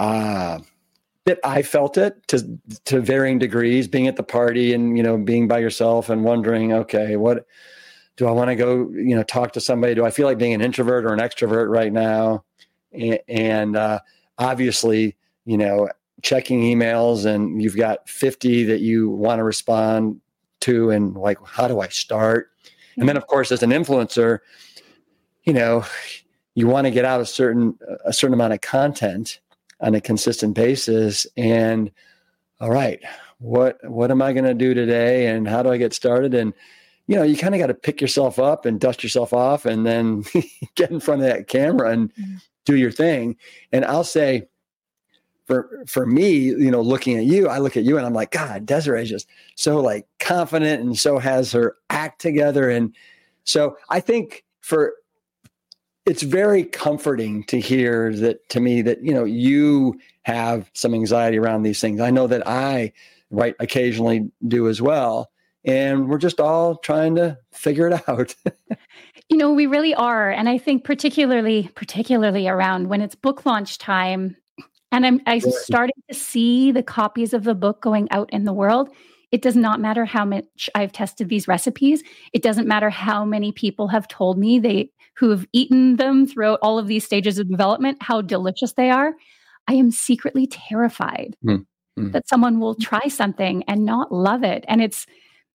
I felt it to varying degrees, being at the party and, you know, being by yourself and wondering, okay, what do I want to go, you know, talk to somebody? Do I feel like being an introvert or an extrovert right now? And obviously, you know, checking emails and you've got 50 that you want to respond to, and like, how do I start? And then of course, as an influencer, you know, you want to get out a certain amount of content on a consistent basis. And all right, what am I going to do today? And how do I get started? And, you know, you kind of got to pick yourself up and dust yourself off and then get in front of that camera and do your thing. And I'll say, for me, you know, looking at you, I look at you and I'm like, God, Desiree's just so like confident and so has her act together. And so I think it's very comforting to hear that, to me, that, you have some anxiety around these things. I know that I, right, occasionally do as well. And we're just all trying to figure it out. We really are. And I think particularly around when it's book launch time, and I started to see the copies of the book going out in the world. It does not matter how much I've tested these recipes. It doesn't matter how many people have told me who have eaten them throughout all of these stages of development, how delicious they are. I am secretly terrified that someone will try something and not love it. And it's,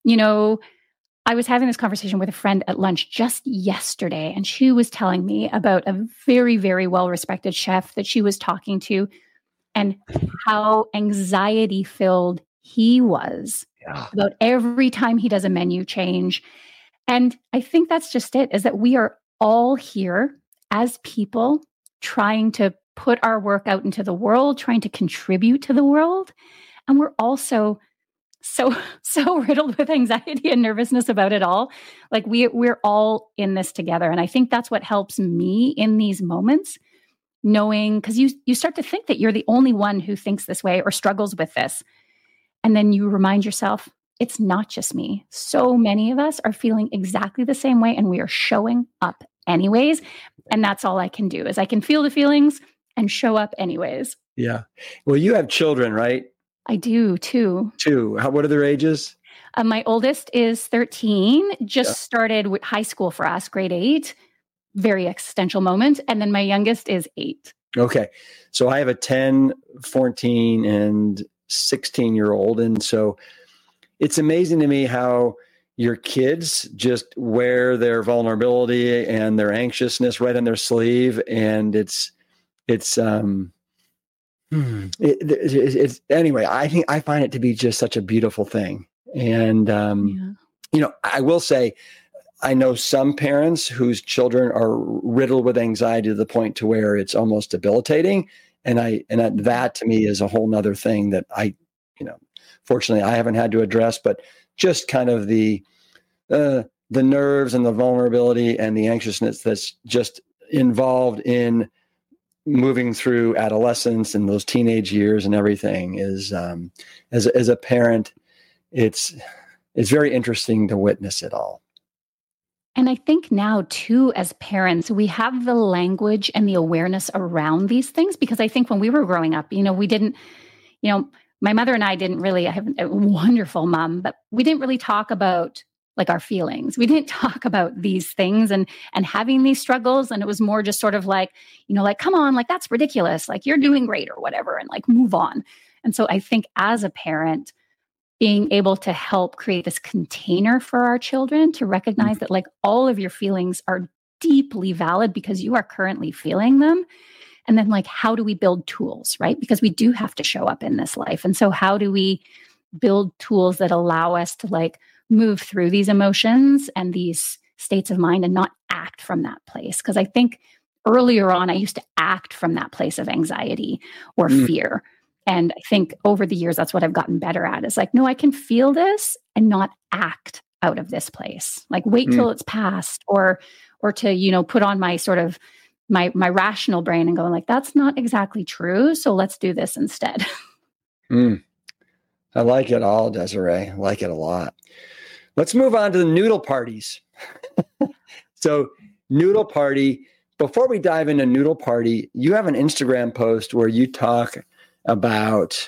I was having this conversation with a friend at lunch just yesterday, and she was telling me about a very, very well-respected chef that she was talking to and how anxiety-filled he was about every time he does a menu change. And I think that's just it, is that we are all here as people trying to put our work out into the world, trying to contribute to the world. And we're also so riddled with anxiety and nervousness about it all. Like we're all in this together. And I think that's what helps me in these moments, knowing, because you start to think that you're the only one who thinks this way or struggles with this. And then you remind yourself, it's not just me. So many of us are feeling exactly the same way, and we are showing up anyways. And that's all I can do, is I can feel the feelings and show up anyways. Yeah. Well, you have children, right? I do too. What are their ages? My oldest is 13, just started with high school for us, grade 8, very existential moment. And then my youngest is 8. Okay. So I have a 10, 14, and 16-year-old. And so it's amazing to me how your kids just wear their vulnerability and their anxiousness right on their sleeve. And it's anyway, I find it to be just such a beautiful thing. And, I will say, I know some parents whose children are riddled with anxiety to the point to where it's almost debilitating. And that to me is a whole nother thing that fortunately I haven't had to address, but just kind of the nerves and the vulnerability and the anxiousness that's just involved in moving through adolescence and those teenage years and everything is, as a parent, it's very interesting to witness it all. And I think now too, as parents, we have the language and the awareness around these things, because I think when we were growing up, we didn't, my mother and I didn't really, I have a wonderful mom, but we didn't really talk about like our feelings. We didn't talk about these things and having these struggles. And it was more just sort of like, like, come on, like, that's ridiculous. Like, you're doing great or whatever, and like, move on. And so I think as a parent, being able to help create this container for our children to recognize that like all of your feelings are deeply valid because you are currently feeling them. And then like, how do we build tools, right? Because we do have to show up in this life. And so how do we build tools that allow us to like move through these emotions and these states of mind and not act from that place? Because I think earlier on, I used to act from that place of anxiety or fear. And I think over the years, that's what I've gotten better at, is like, no, I can feel this and not act out of this place. Like wait till it's past, or to, put on my sort of my rational brain and go like, that's not exactly true. So let's do this instead. I like it all, Desiree. I like it a lot. Let's move on to the noodle parties. So noodle party, before we dive into noodle party, you have an Instagram post where you talk about,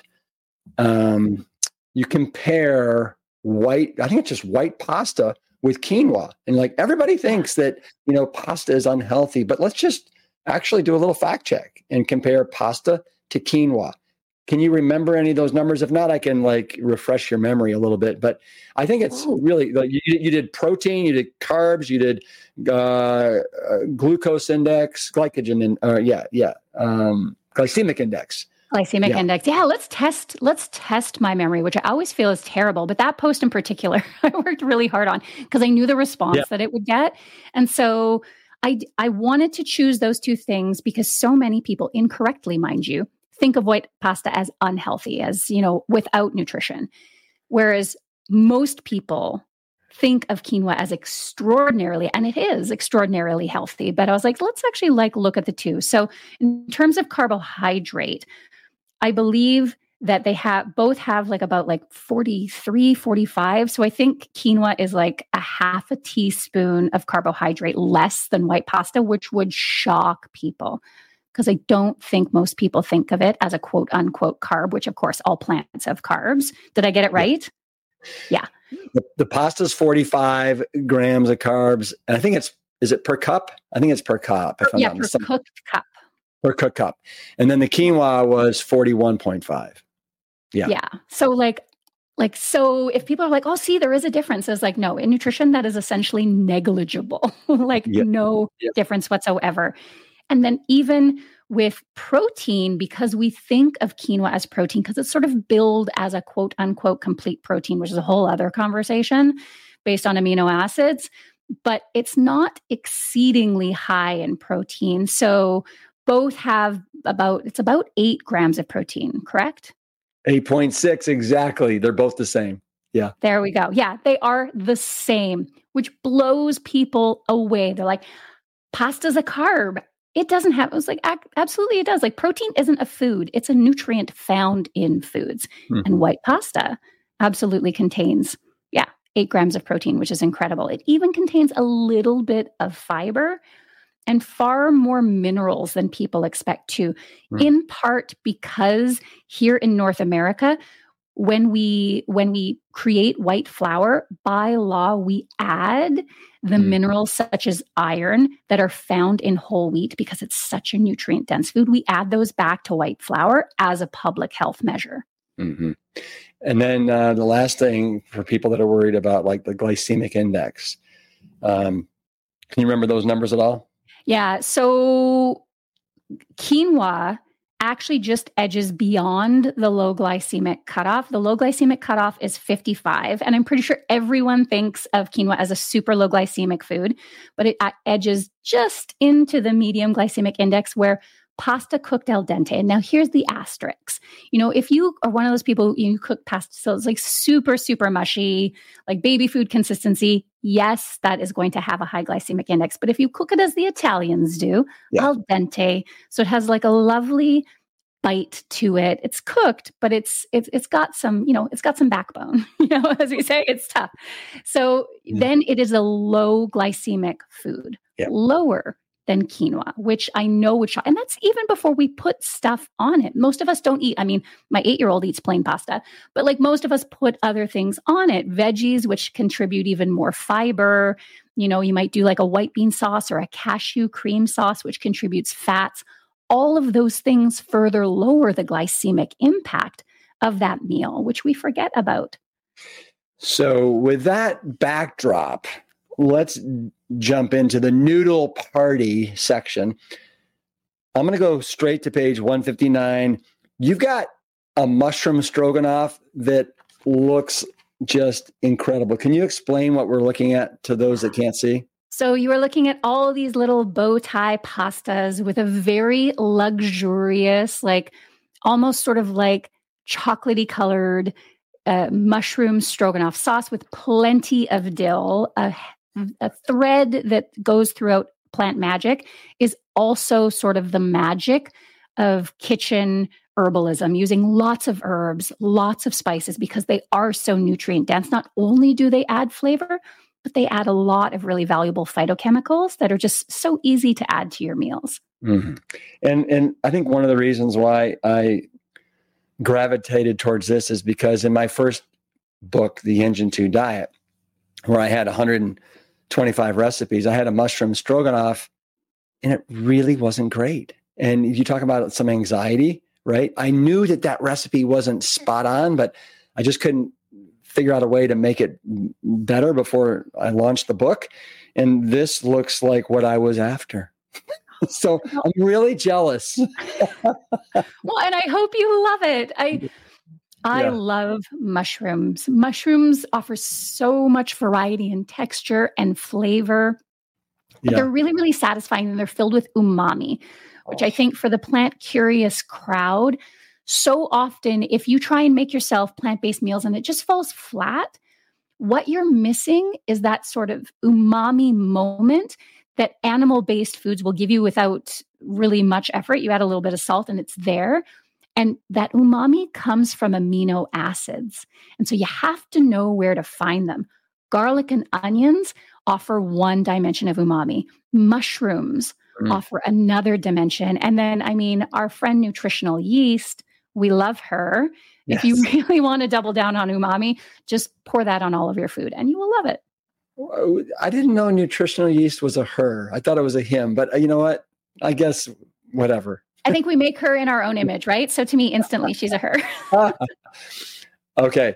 you compare I think it's just white pasta with quinoa. And like everybody thinks that, pasta is unhealthy, but let's just actually do a little fact check and compare pasta to quinoa. Can you remember any of those numbers? If not, I can like refresh your memory a little bit, but I think it's really, you did protein, you did carbs, you did glucose index, glycogen, and glycemic index. Glycemic index. Yeah, let's test my memory, which I always feel is terrible. But that post in particular, I worked really hard on because I knew the response that it would get. And so I wanted to choose those two things because so many people, incorrectly, mind you, think of white pasta as unhealthy, as, without nutrition. Whereas most people think of quinoa as extraordinarily, and it is extraordinarily healthy, but I was like, let's actually look at the two. So in terms of carbohydrate, I believe that they both have about 43, 45. So I think quinoa is like a half a teaspoon of carbohydrate less than white pasta, which would shock people, because I don't think most people think of it as a quote unquote carb, which of course all plants have carbs. Did I get it right? Yeah. The pasta's 45 grams of carbs. And I think is it per cup? I think it's per cup. Per cooked cup. Per cooked cup. And then the quinoa was 41.5. Yeah. Yeah. So so if people are like, oh, see, there is a difference. It's like, no, in nutrition, that is essentially negligible, no difference whatsoever. And then even with protein, because we think of quinoa as protein, because it's sort of billed as a quote unquote complete protein, which is a whole other conversation based on amino acids, but it's not exceedingly high in protein. So both have it's about 8 grams of protein, correct? 8.6, exactly. They're both the same. Yeah. There we go. Yeah, they are the same, which blows people away. They're like, pasta's a carb. It doesn't have, I was like, absolutely it does. Like, protein isn't a food. It's a nutrient found in foods. And white pasta absolutely contains, 8 grams of protein, which is incredible. It even contains a little bit of fiber and far more minerals than people expect to, in part because here in North America, when we create white flour, by law, we add the minerals such as iron that are found in whole wheat because it's such a nutrient dense food. We add those back to white flour as a public health measure. Mm-hmm. And then the last thing for people that are worried about the glycemic index, can you remember those numbers at all? Yeah. So quinoa actually just edges beyond the low glycemic cutoff. The low glycemic cutoff is 55. And I'm pretty sure everyone thinks of quinoa as a super low glycemic food, but it edges just into the medium glycemic index where pasta cooked al dente. And now here's the asterisk. If you are one of those people, you cook pasta, so it's super, super mushy, like baby food consistency, yes, that is going to have a high glycemic index. But if you cook it as the Italians do, al dente, so it has a lovely bite to it. It's cooked, but it's got some, it's got some backbone, as we say, it's tough. So then it is a low glycemic food, lower than quinoa, which I know would shock. And that's even before we put stuff on it. Most of us don't eat. I mean, my 8-year-old eats plain pasta, but most of us put other things on it, veggies, which contribute even more fiber. You might do a white bean sauce or a cashew cream sauce, which contributes fats. All of those things further lower the glycemic impact of that meal, which we forget about. So with that backdrop, let's jump into the noodle party section. I'm going to go straight to page 159. You've got a mushroom stroganoff that looks just incredible. Can you explain what we're looking at to those that can't see? So you are looking at all these little bow tie pastas with a very luxurious, almost sort of chocolatey colored mushroom stroganoff sauce with plenty of dill. A thread that goes throughout Plant Magic is also sort of the magic of kitchen herbalism, using lots of herbs, lots of spices, because they are so nutrient dense. Not only do they add flavor, but they add a lot of really valuable phytochemicals that are just so easy to add to your meals. Mm-hmm. And I think one of the reasons why I gravitated towards this is because in my first book, The Engine 2 Diet, where I had 125 recipes, I had a mushroom stroganoff, and it really wasn't great. And you talk about some anxiety, right? I knew that recipe wasn't spot on, but I just couldn't figure out a way to make it better before I launched the book. And this looks like what I was after. So I'm really jealous. Well, and I hope you love it. I love mushrooms. Mushrooms offer so much variety and texture and flavor. But they're really, really satisfying, and they're filled with umami, which I think for the plant-curious crowd, so often if you try and make yourself plant-based meals and it just falls flat, what you're missing is that sort of umami moment that animal-based foods will give you without really much effort. You add a little bit of salt and it's there. And that umami comes from amino acids. And so you have to know where to find them. Garlic and onions offer one dimension of umami. Mushrooms offer another dimension. And then, I mean, our friend nutritional yeast, we love her. Yes. If you really want to double down on umami, just pour that on all of your food and you will love it. I didn't know nutritional yeast was a her. I thought it was a him, but you know what? I guess whatever. I think we make her in our own image, right? So to me, instantly, she's a her. Okay.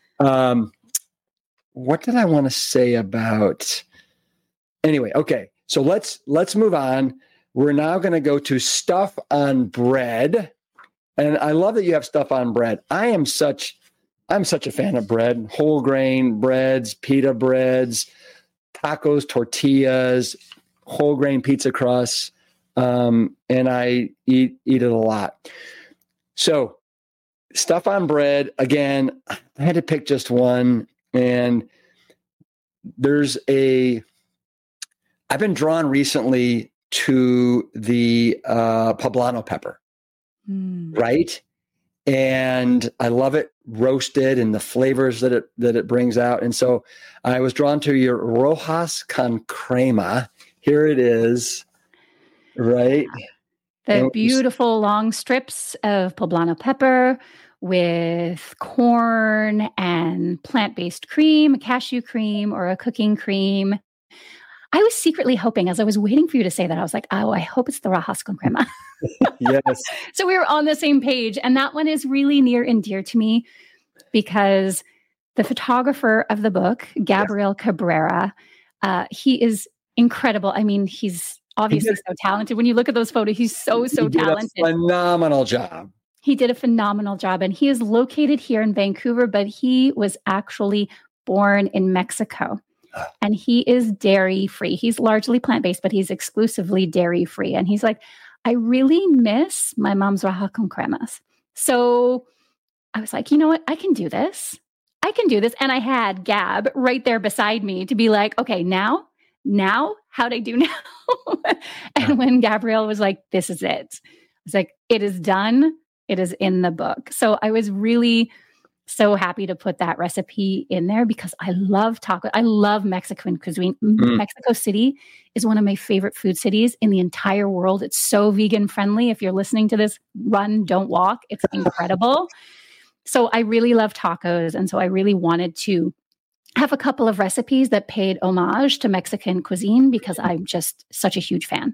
What did I want to say about? Anyway, okay. So let's move on. We're now going to go to stuff on bread. And I love that you have stuff on bread. I'm such a fan of bread, whole grain breads, pita breads, tacos, tortillas, whole grain pizza crusts. And I eat it a lot. So stuff on bread, again, I had to pick just one. And I've been drawn recently to the poblano pepper, right? And I love it roasted and the flavors that it brings out. And so I was drawn to your Rojas con crema. Here it is, right? The beautiful long strips of poblano pepper with corn and plant-based cream, a cashew cream or a cooking cream. I was secretly hoping, as I was waiting for you to say that, I was like, oh, I hope it's the Rojas con crema. Yes. So we were on the same page. And that one is really near and dear to me because the photographer of the book, Gabriel Cabrera, he is incredible. I mean, he's obviously so talented. When you look at those photos, he's so talented. Did a phenomenal job. He did a phenomenal job. And he is located here in Vancouver, but he was actually born in Mexico. And he is dairy-free. He's largely plant-based, but he's exclusively dairy-free. And he's like, I really miss my mom's Rojas con cremas. So I was like, you know what? I can do this. And I had Gab right there beside me to be like, okay, now, how'd I do now? And when Gabrielle was like, this is it. I was like, it is done. It is in the book. So I was really so happy to put that recipe in there because I love taco. I love Mexican cuisine. Mexico City is one of my favorite food cities in the entire world. It's so vegan friendly. If you're listening to this, run, don't walk. It's incredible. So I really love tacos. And so I really wanted to have a couple of recipes that paid homage to Mexican cuisine because I'm just such a huge fan.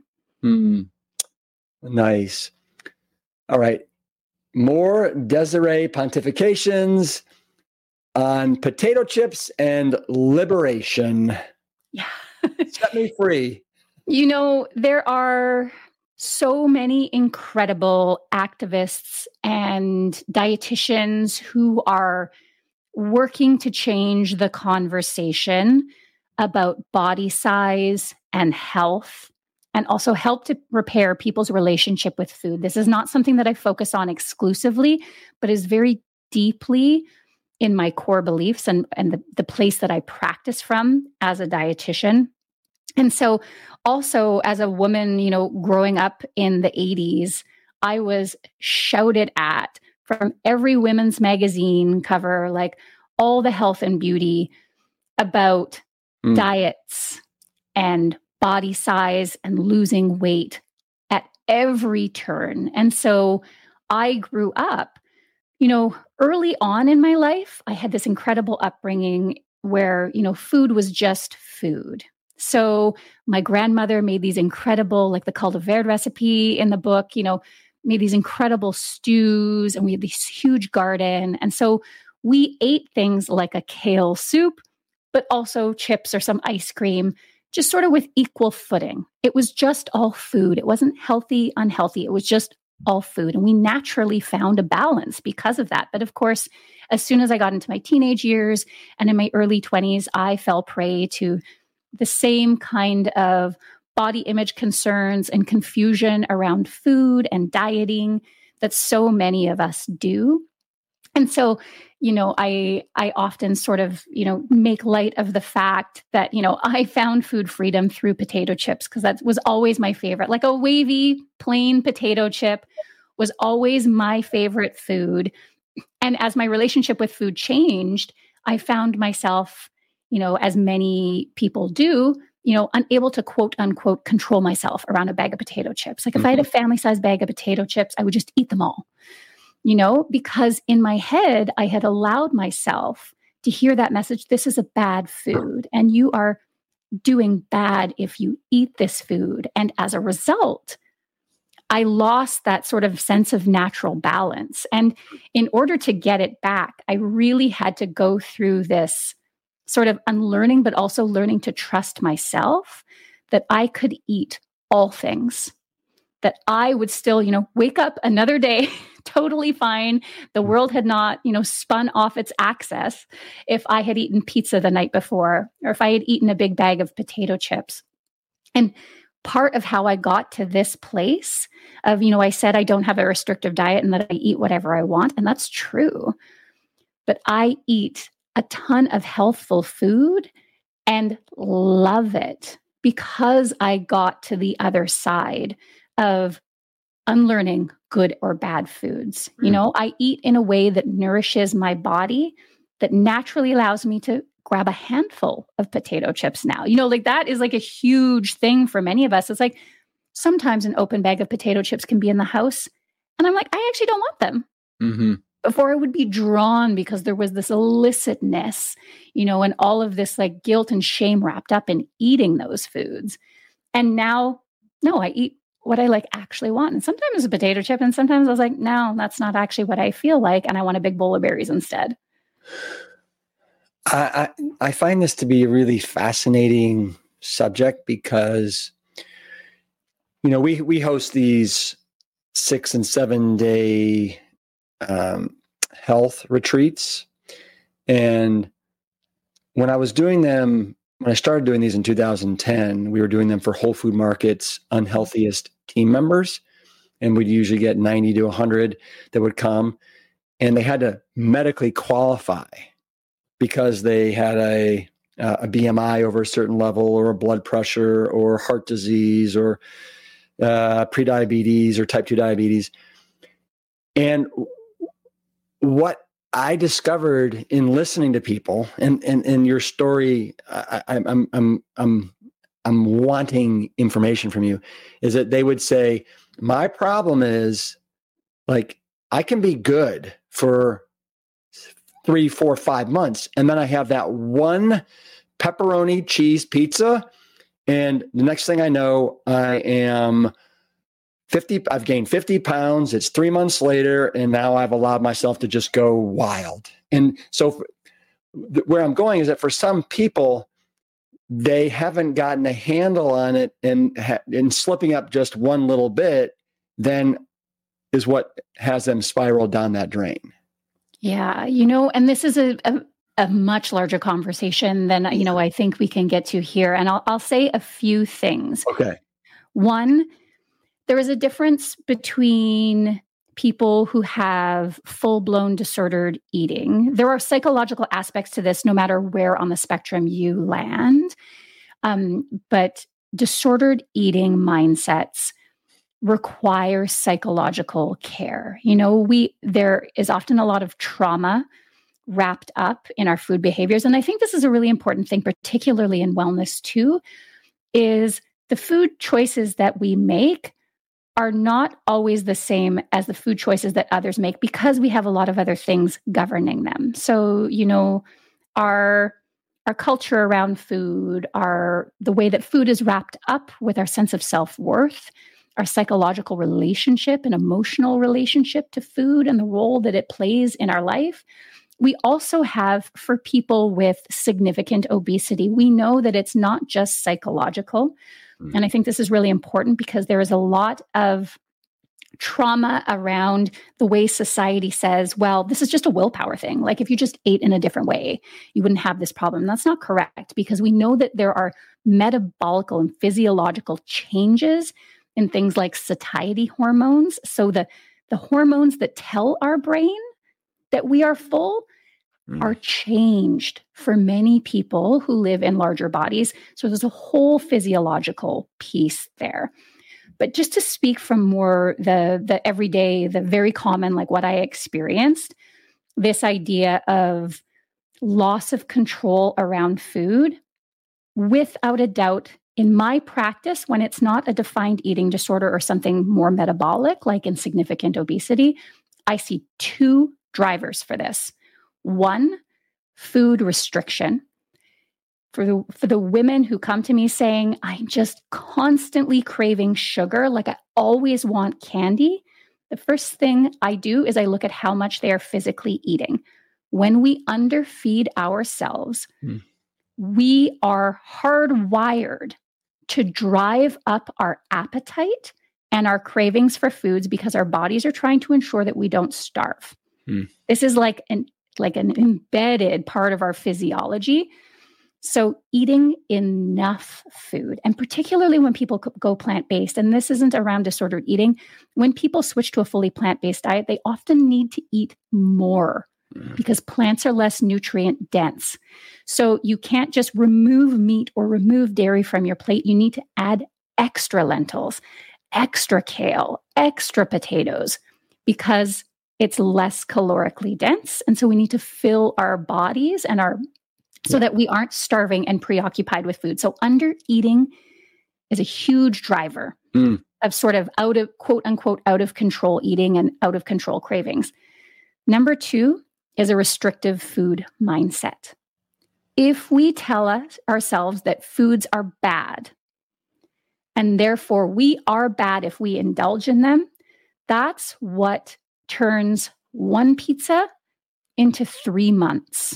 Nice. All right. More Desiree pontifications on potato chips and liberation. Yeah. Set me free. You know, there are so many incredible activists and dietitians who are working to change the conversation about body size and health, and also help to repair people's relationship with food. This is not something that I focus on exclusively, but is very deeply in my core beliefs and the place that I practice from as a dietitian. And so also as a woman, you know, growing up in the 80s, I was shouted at from every women's magazine cover, like all the health and beauty about diets and body size and losing weight at every turn. And so I grew up, you know, early on in my life, I had this incredible upbringing where, you know, food was just food. So my grandmother made these incredible, like the caldo verde recipe in the book, you know, made these incredible stews, and we had this huge garden. And so we ate things like a kale soup, but also chips or some ice cream, just sort of with equal footing. It was just all food. It wasn't healthy, unhealthy. It was just all food. And we naturally found a balance because of that. But of course, as soon as I got into my teenage years and in my early 20s, I fell prey to the same kind of body image concerns and confusion around food and dieting that so many of us do. And so, I often sort of, make light of the fact that, I found food freedom through potato chips because that was always my favorite. Like a wavy, plain potato chip was always my favorite food. And as my relationship with food changed, I found myself, as many people do, unable to quote unquote control myself around a bag of potato chips. Like if I had a family size bag of potato chips, I would just eat them all, because in my head, I had allowed myself to hear that message. This is a bad food and you are doing bad if you eat this food. And as a result, I lost that sort of sense of natural balance. And in order to get it back, I really had to go through this sort of unlearning, but also learning to trust myself that I could eat all things, that I would still, wake up another day totally fine. The world had not, spun off its axis if I had eaten pizza the night before, or if I had eaten a big bag of potato chips. And part of how I got to this place of, I said I don't have a restrictive diet and that I eat whatever I want. And that's true. But I eat a ton of healthful food and love it because I got to the other side of unlearning good or bad foods. I eat in a way that nourishes my body, that naturally allows me to grab a handful of potato chips now. Like that is like a huge thing for many of us. It's like sometimes an open bag of potato chips can be in the house. And I'm like, I actually don't want them. Mm-hmm. Before I would be drawn because there was this illicitness, and all of this like guilt and shame wrapped up in eating those foods. And now, no, I eat what I like actually want. And sometimes it's a potato chip. And sometimes I was like, no, that's not actually what I feel like. And I want a big bowl of berries instead. I find this to be a really fascinating subject because, we host these 6 and 7 day health retreats. And when I started doing these in 2010, we were doing them for Whole Food Market's unhealthiest team members. And we'd usually get 90 to 100 that would come. And they had to medically qualify because they had a BMI over a certain level, or a blood pressure, or heart disease, or prediabetes, or type 2 diabetes. And what I discovered in listening to people and your story, I'm wanting information from you, is that they would say, my problem is like, I can be good for 3, 4, 5 months. And then I have that one pepperoni cheese pizza. And the next thing I know, I've gained 50 pounds. It's 3 months later. And now I've allowed myself to just go wild. And so where I'm going is that for some people, they haven't gotten a handle on it, and slipping up just one little bit then is what has them spiral down that drain. Yeah. And this is a much larger conversation than, I think we can get to here. And I'll say a few things. Okay. One, there is a difference between people who have full-blown disordered eating. There are psychological aspects to this, no matter where on the spectrum you land. But disordered eating mindsets require psychological care. There is often a lot of trauma wrapped up in our food behaviors. And I think this is a really important thing, particularly in wellness too, is the food choices that we make are not always the same as the food choices that others make because we have a lot of other things governing them. So, our culture around food, the way that food is wrapped up with our sense of self-worth, our psychological relationship and emotional relationship to food and the role that it plays in our life. We also have, for people with significant obesity, we know that it's not just psychological. And I think this is really important because there is a lot of trauma around the way society says, well, this is just a willpower thing. Like if you just ate in a different way, you wouldn't have this problem. That's not correct because we know that there are metabolical and physiological changes in things like satiety hormones. So the hormones that tell our brain that we are full are changed for many people who live in larger bodies. So there's a whole physiological piece there. But just to speak from more the everyday, the very common, like what I experienced, this idea of loss of control around food, without a doubt, in my practice, when it's not a defined eating disorder or something more metabolic, like insignificant obesity, I see two drivers for this. One, food restriction. For the women who come to me saying, I'm just constantly craving sugar, like I always want candy, the first thing I do is I look at how much they are physically eating. When we underfeed ourselves, we are hardwired to drive up our appetite and our cravings for foods because our bodies are trying to ensure that we don't starve. This is like an embedded part of our physiology. So eating enough food, and particularly when people go plant-based, and this isn't around disordered eating, when people switch to a fully plant-based diet, they often need to eat more because plants are less nutrient dense. So you can't just remove meat or remove dairy from your plate. You need to add extra lentils, extra kale, extra potatoes, because it's less calorically dense. And so we need to fill our bodies and so that we aren't starving and preoccupied with food. So under eating is a huge driver of sort of out of quote unquote out of control eating and out of control cravings. Number two is a restrictive food mindset. If we tell ourselves that foods are bad, and therefore we are bad if we indulge in them, that's what turns one pizza into 3 months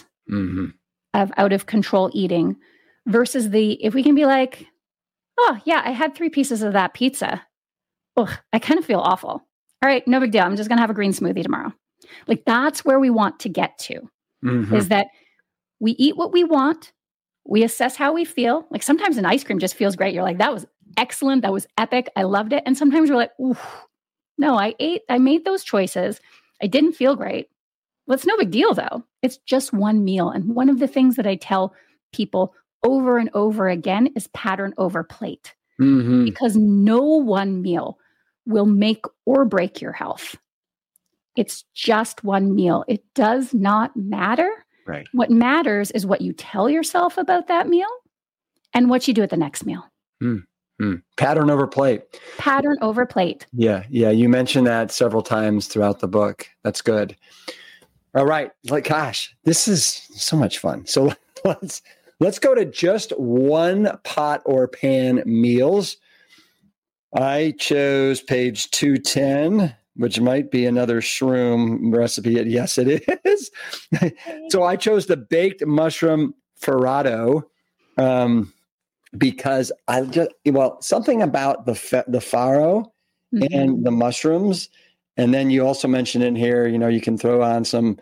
of out of control eating versus if we can be like, oh yeah, I had 3 pieces of that pizza. Ugh, I kind of feel awful. All right, no big deal. I'm just going to have a green smoothie tomorrow. Like that's where we want to get to, is that we eat what we want. We assess how we feel. Like sometimes an ice cream just feels great. You're like, that was excellent. That was epic. I loved it. And sometimes you're like, ooh, no, I made those choices. I didn't feel great. Well, it's no big deal though. It's just one meal. And one of the things that I tell people over and over again is pattern over plate, because no one meal will make or break your health. It's just one meal. It does not matter. Right. What matters is what you tell yourself about that meal and what you do at the next meal. Pattern over plate. Pattern over plate. Yeah. You mentioned that several times throughout the book. That's good. All right. Like, gosh, this is so much fun. So let's go to just one pot or pan meals. I chose page 210, which might be another shroom recipe. Yes, it is. So I chose the baked mushroom farro because something about the farro and the mushrooms. And then you also mentioned in here, you can throw on some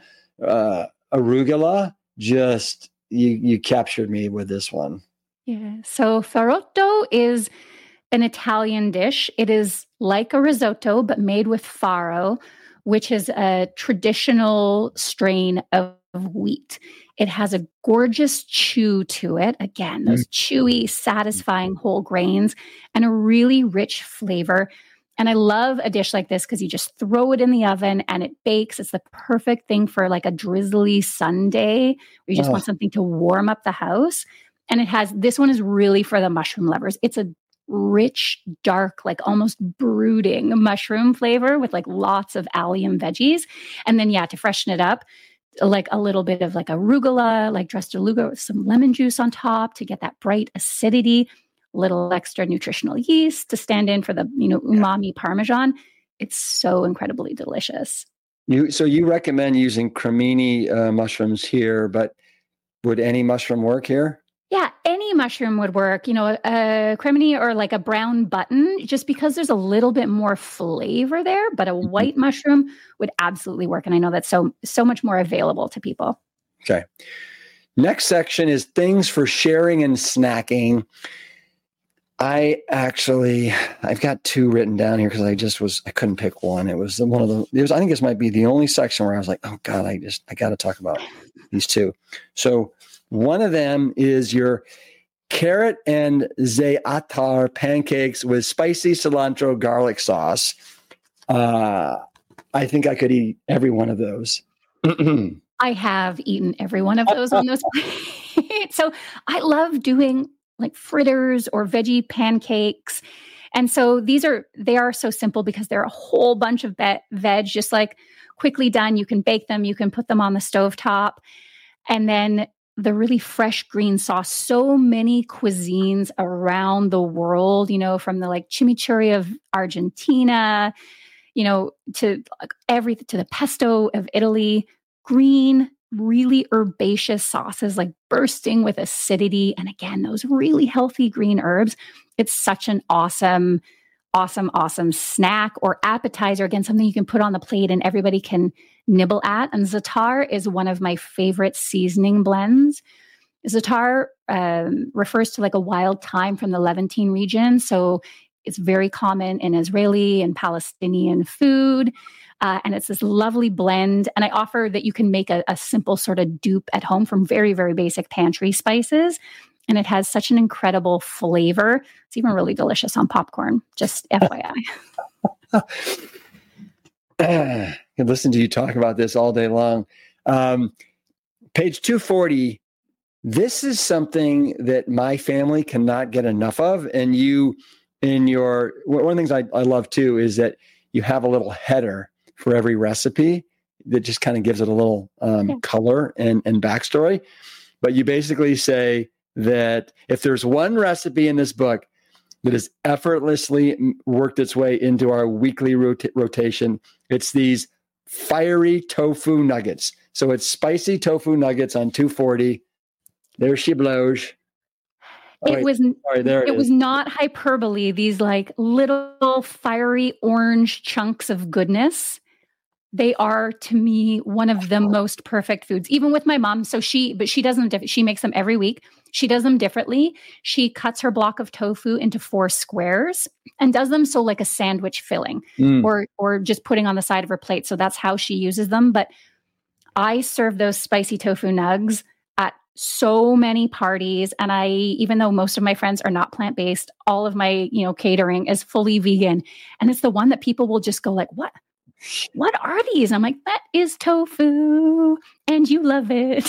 arugula. Just you captured me with this one. Yeah. So farro is an Italian dish. It is like a risotto, but made with farro, which is a traditional strain of wheat. It has a gorgeous chew to it. Again, those chewy, satisfying whole grains and a really rich flavor. And I love a dish like this because you just throw it in the oven and it bakes. It's the perfect thing for like a drizzly Sunday where you just want something to warm up the house. And this one is really for the mushroom lovers. It's a rich, dark, like almost brooding mushroom flavor with like lots of allium veggies. And then, to freshen it up, like a little bit of like arugula, like dressed arugula with some lemon juice on top to get that bright acidity, little extra nutritional yeast to stand in for the, umami parmesan. It's so incredibly delicious. So you recommend using cremini mushrooms here, but would any mushroom work here? Yeah, any mushroom would work, a cremini or like a brown button, just because there's a little bit more flavor there, but a white mushroom would absolutely work. And I know that's so much more available to people. Okay. Next section is things for sharing and snacking. I've got two written down here because I couldn't pick one. It was I think this might be the only section where I was like, oh God, I got to talk about these two. So one of them is your carrot and za'atar pancakes with spicy cilantro garlic sauce. I think I could eat every one of those. I have eaten every one of those on those plates. So I love doing like fritters or veggie pancakes. And so they are so simple because they're a whole bunch of veg, just like quickly done. You can bake them, you can put them on the stovetop. And then the really fresh green sauce, so many cuisines around the world, from the like chimichurri of Argentina, to the pesto of Italy, green, really herbaceous sauces, like bursting with acidity. And again, those really healthy green herbs. It's such an awesome, awesome, awesome snack or appetizer. Again, something you can put on the plate and everybody can nibble at. And za'atar is one of my favorite seasoning blends. Za'atar refers to like a wild thyme from the Levantine region. So it's very common in Israeli and Palestinian food. And it's this lovely blend. And I offer that you can make a simple sort of dupe at home from very, very basic pantry spices. And it has such an incredible flavor. It's even really delicious on popcorn, just FYI. I can listen to you talk about this all day long. Page 240. This is something that my family cannot get enough of. And one of the things I love too is that you have a little header for every recipe that just kind of gives it a little color and backstory. But you basically say that if there's one recipe in this book that has effortlessly worked its way into our weekly rotation, it's these fiery tofu nuggets. So it's spicy tofu nuggets on 240. There she blows. It was not hyperbole. These like little fiery orange chunks of goodness. They are, to me, one of the most perfect foods, even with my mom. So she doesn't, she makes them every week. She does them differently. She cuts her block of tofu into 4 squares and does them so like a sandwich filling or just putting on the side of her plate. So that's how she uses them. But I serve those spicy tofu nugs at so many parties. And even though most of my friends are not plant-based, all of my, catering is fully vegan. And it's the one that people will just go like, what are these? I'm like, that is tofu and you love it.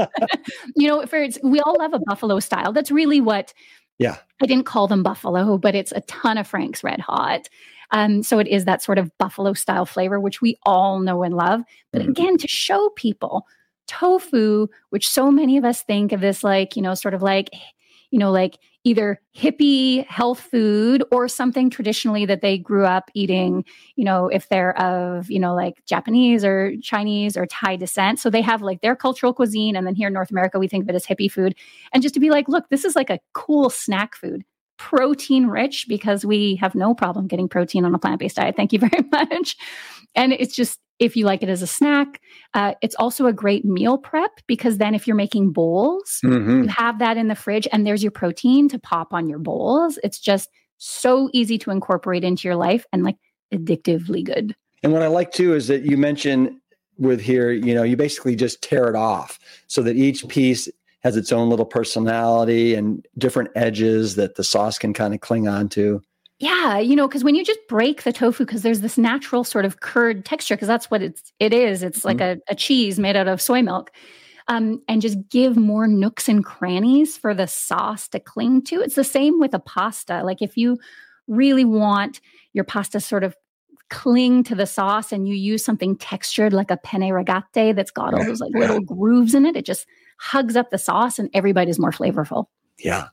We all love a buffalo style. That's really what, I didn't call them buffalo, but it's a ton of Frank's Red Hot. So it is that sort of buffalo style flavor, which we all know and love. But again, to show people tofu, which so many of us think of this like, sort of like, like either hippie health food or something traditionally that they grew up eating, if they're of, like Japanese or Chinese or Thai descent. So they have like their cultural cuisine. And then here in North America, we think of it as hippie food. And just to be like, look, this is like a cool snack food, protein rich, because we have no problem getting protein on a plant-based diet. Thank you very much. And it's just, if you like it as a snack, it's also a great meal prep because then if you're making bowls, you have that in the fridge and there's your protein to pop on your bowls. It's just so easy to incorporate into your life and like addictively good. And what I like too is that you mentioned with here, you basically just tear it off so that each piece has its own little personality and different edges that the sauce can kind of cling on to. Yeah, because when you just break the tofu, because there's this natural sort of curd texture, because that's what it is. It's like a cheese made out of soy milk, and just give more nooks and crannies for the sauce to cling to. It's the same with a pasta. Like if you really want your pasta sort of cling to the sauce and you use something textured like a penne rigate that's got all those like little grooves in it, it just hugs up the sauce and every bite is more flavorful. Yeah.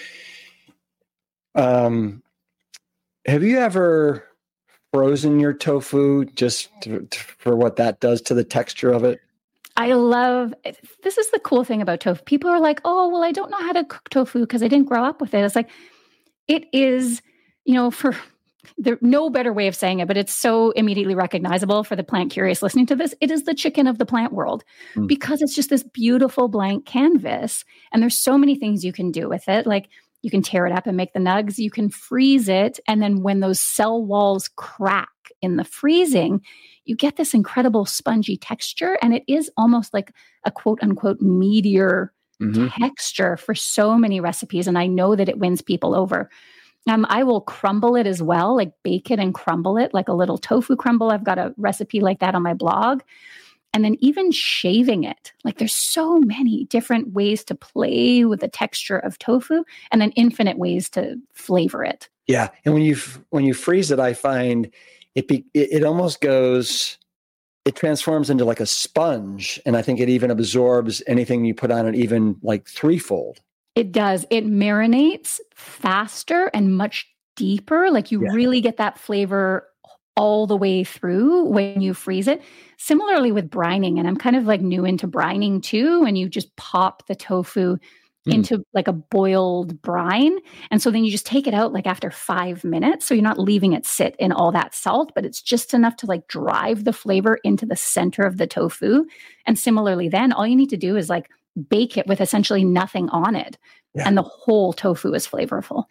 Have you ever frozen your tofu just for what that does to the texture of it? This is the cool thing about tofu. People are like, oh, well, I don't know how to cook tofu because I didn't grow up with it. It's like, it is, for no better way of saying it, but it's so immediately recognizable for the plant curious listening to this. It is the chicken of the plant world because it's just this beautiful blank canvas. And there's so many things you can do with it. Like You can tear it up and make the nugs. You can freeze it. And then when those cell walls crack in the freezing, you get this incredible spongy texture. And it is almost like a quote unquote meatier texture for so many recipes. And I know that it wins people over. I will crumble it as well, like bake it and crumble it like a little tofu crumble. I've got a recipe like that on my blog. And then even shaving it. Like there's so many different ways to play with the texture of tofu and then infinite ways to flavor it. Yeah. And when you freeze it, I find it almost goes, it transforms into like a sponge. And I think it even absorbs anything you put on it, even like threefold. It does. It marinates faster and much deeper. Like you really get that flavor all the way through when you freeze it. Similarly with brining, and I'm kind of like new into brining too, and you just pop the tofu into like a boiled brine. And so then you just take it out like after 5 minutes. So you're not leaving it sit in all that salt, but it's just enough to like drive the flavor into the center of the tofu. And similarly then all you need to do is like bake it with essentially nothing on it. Yeah. And the whole tofu is flavorful.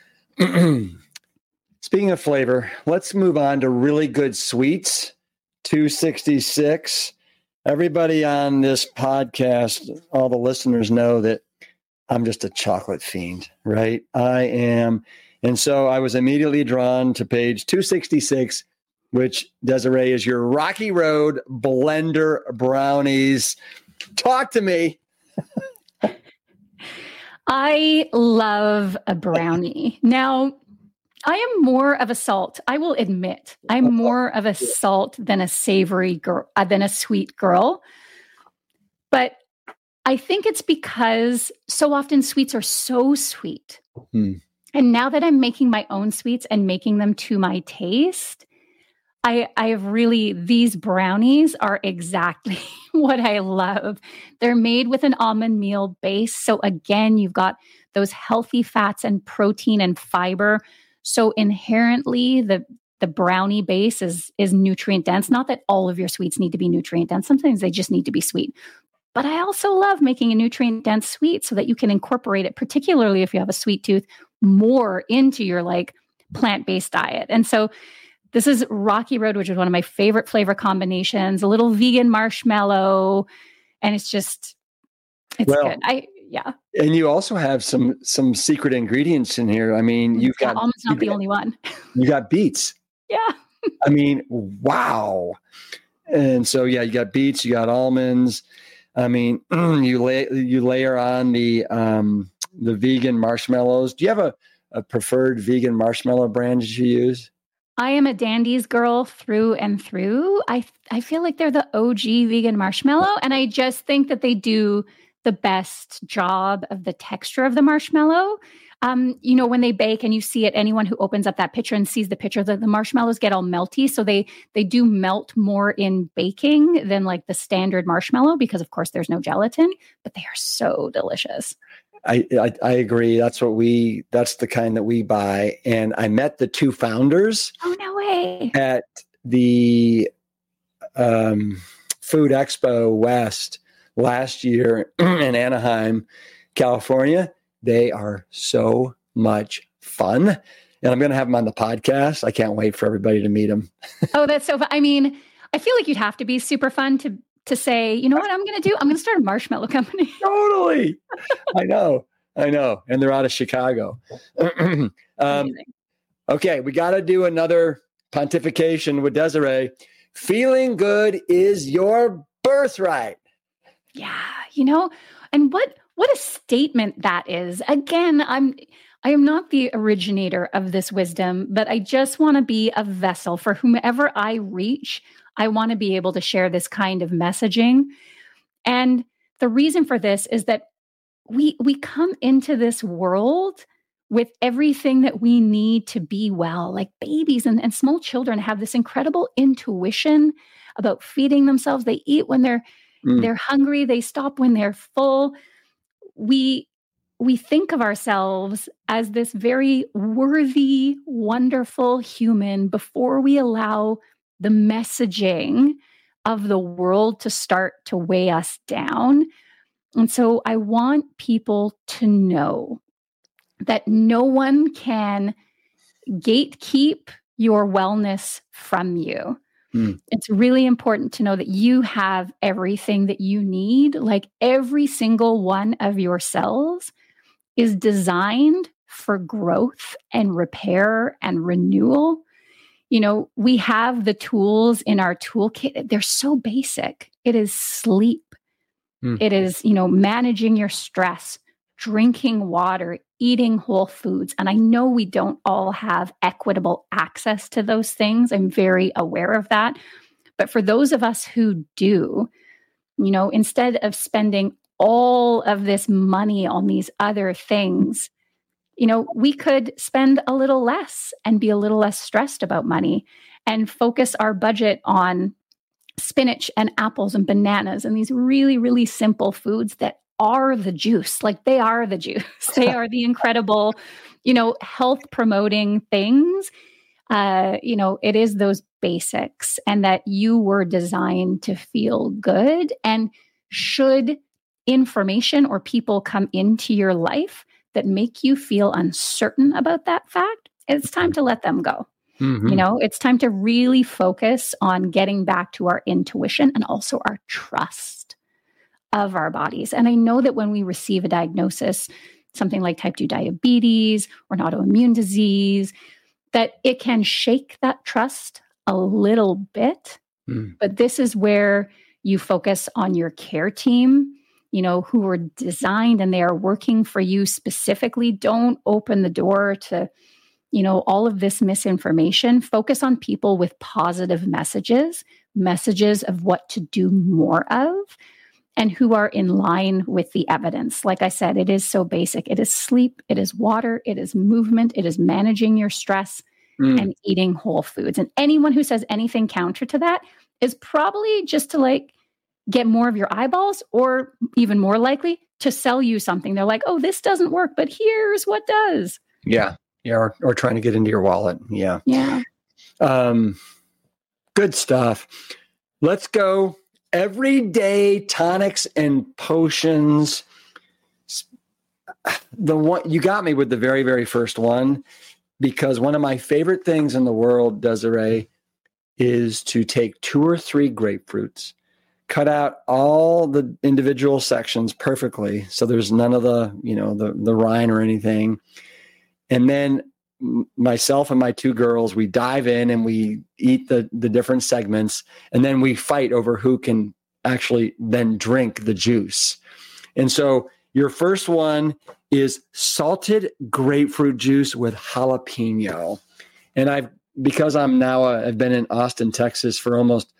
Speaking of flavor, let's move on to really good sweets. 266. Everybody on this podcast, all the listeners know that I'm just a chocolate fiend, right? I am. And so I was immediately drawn to page 266, which, Desiree, is your Rocky Road Blender brownies. Talk to me. I love a brownie. Now, I am more of a salt. I will admit, I'm more of a salt than a savory girl, than a sweet girl. But I think it's because so often sweets are so sweet. And now that I'm making my own sweets and making them to my taste, I have really, these brownies are exactly what I love. They're made with an almond meal base. So again, you've got those healthy fats and protein and fiber. So inherently, the brownie base is nutrient dense. Not that all of your sweets need to be nutrient dense. Sometimes they just need to be sweet. But I also love making a nutrient dense sweet so that you can incorporate it, particularly if you have a sweet tooth, more into your like plant-based diet. And so this is Rocky Road, which is one of my favorite flavor combinations, a little vegan marshmallow. And it's good. Yeah. And you also have some secret ingredients in here. I mean, you've got almost not the only one. You got beets. Yeah. I mean, wow. And so, yeah, you got beets, you got almonds. I mean, you layer on the vegan marshmallows. Do you have a preferred vegan marshmallow brand that you use? I am a Dandies girl through and through. I feel like they're the OG vegan marshmallow. And I just think that they do the best job of the texture of the marshmallow. When they bake and you see it, anyone who opens up that picture and sees the picture, the marshmallows get all melty. So they do melt more in baking than like the standard marshmallow because, of course, there's no gelatin, but they are so delicious. I agree. That's the kind that we buy. And I met the two founders. Oh, no way. At the Food Expo West last year in Anaheim, California. They are so much fun. And I'm going to have them on the podcast. I can't wait for everybody to meet them. Oh, that's so fun. I mean, I feel like you'd have to be super fun to say, you know what I'm going to do? I'm going to start a marshmallow company. Totally. I know. And they're out of Chicago. Okay. We got to do another pontification with Desiree. Feeling good is your birthright. Yeah. And what a statement that is. Again, I am not the originator of this wisdom, but I just want to be a vessel for whomever I reach. I want to be able to share this kind of messaging. And the reason for this is that we come into this world with everything that we need to be well. Like babies and small children have this incredible intuition about feeding themselves. They eat when they're hungry. They stop when they're full. We think of ourselves as this very worthy, wonderful human before we allow the messaging of the world to start to weigh us down. And so I want people to know that no one can gatekeep your wellness from you. It's really important to know that you have everything that you need. Like every single one of your cells is designed for growth and repair and renewal. We have the tools in our toolkit. They're so basic. It is sleep. It is, managing your stress, drinking water, eating whole foods. And I know we don't all have equitable access to those things. I'm very aware of that. But for those of us who do, instead of spending all of this money on these other things, we could spend a little less and be a little less stressed about money and focus our budget on spinach and apples and bananas and these really, really simple foods that are the juice. Like they are the juice. They are the incredible, health promoting things. It is those basics, and that you were designed to feel good. And should information or people come into your life that make you feel uncertain about that fact, it's time to let them go. It's time to really focus on getting back to our intuition and also our trust of our bodies. And I know that when we receive a diagnosis, something like type 2 diabetes or an autoimmune disease, that it can shake that trust a little bit. But this is where you focus on your care team, who are designed and they are working for you specifically. Don't open the door to, all of this misinformation. Focus on people with positive messages of what to do more of, and who are in line with the evidence. Like I said, it is so basic. It is sleep, it is water, it is movement, it is managing your stress and eating whole foods. And anyone who says anything counter to that is probably just to get more of your eyeballs, or even more likely to sell you something. They're like, oh, this doesn't work, but here's what does. Yeah. Or trying to get into your wallet. Yeah. Good stuff. Let's go. Everyday tonics and potions. The one you got me with the very, very first one, because one of my favorite things in the world, Desiree, is to take 2 or 3 grapefruits, cut out all the individual sections perfectly, so there's none of the the rind or anything, and then myself and my 2 girls, we dive in and we eat the different segments, and then we fight over who can actually then drink the juice. And so your first one is salted grapefruit juice with jalapeno. And because I've been in Austin, Texas for almost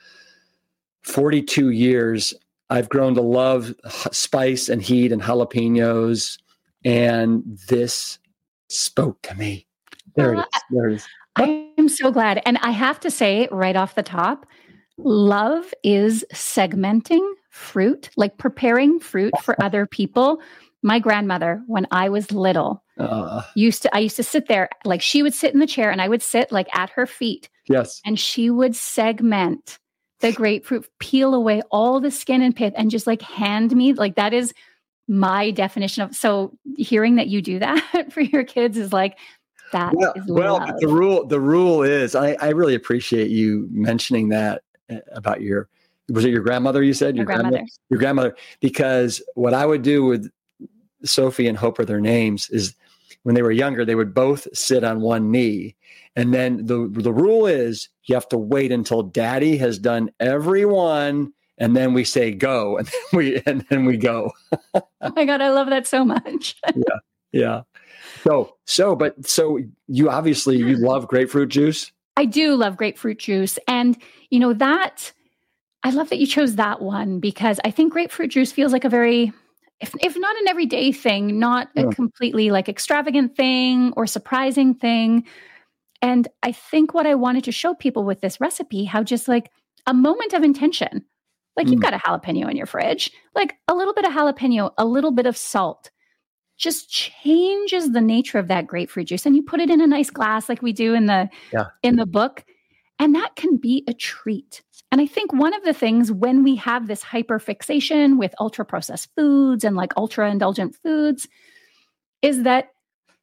42 years, I've grown to love spice and heat and jalapenos. And this spoke to me. There it is. I'm so glad. And I have to say right off the top, love is segmenting fruit, like preparing fruit for other people. My grandmother, when I was little, I used to sit there, like she would sit in the chair and I would sit like at her feet. Yes. And she would segment the grapefruit, peel away all the skin and pith, and just like hand me, like that is my definition of. So hearing that you do that for your kids is like, that is love. But the rule is, I really appreciate you mentioning that about was it your grandmother you said? Your grandmother, because what I would do with Sophie and Hope are their names is when they were younger, they would both sit on one knee. And then the rule is you have to wait until daddy has done every one, and then we say go, and then we go. Oh my God, I love that so much. Yeah. So you obviously you love grapefruit juice. I do love grapefruit juice. And that I love that you chose that one, because I think grapefruit juice feels like a very, if not an everyday thing, not a completely like extravagant thing or surprising thing. And I think what I wanted to show people with this recipe, how just like a moment of intention, like you've got a jalapeno in your fridge, like a little bit of jalapeno, a little bit of salt, just changes the nature of that grapefruit juice. And you put it in a nice glass like we do in the book. And that can be a treat. And I think one of the things when we have this hyperfixation with ultra processed foods and like ultra indulgent foods is that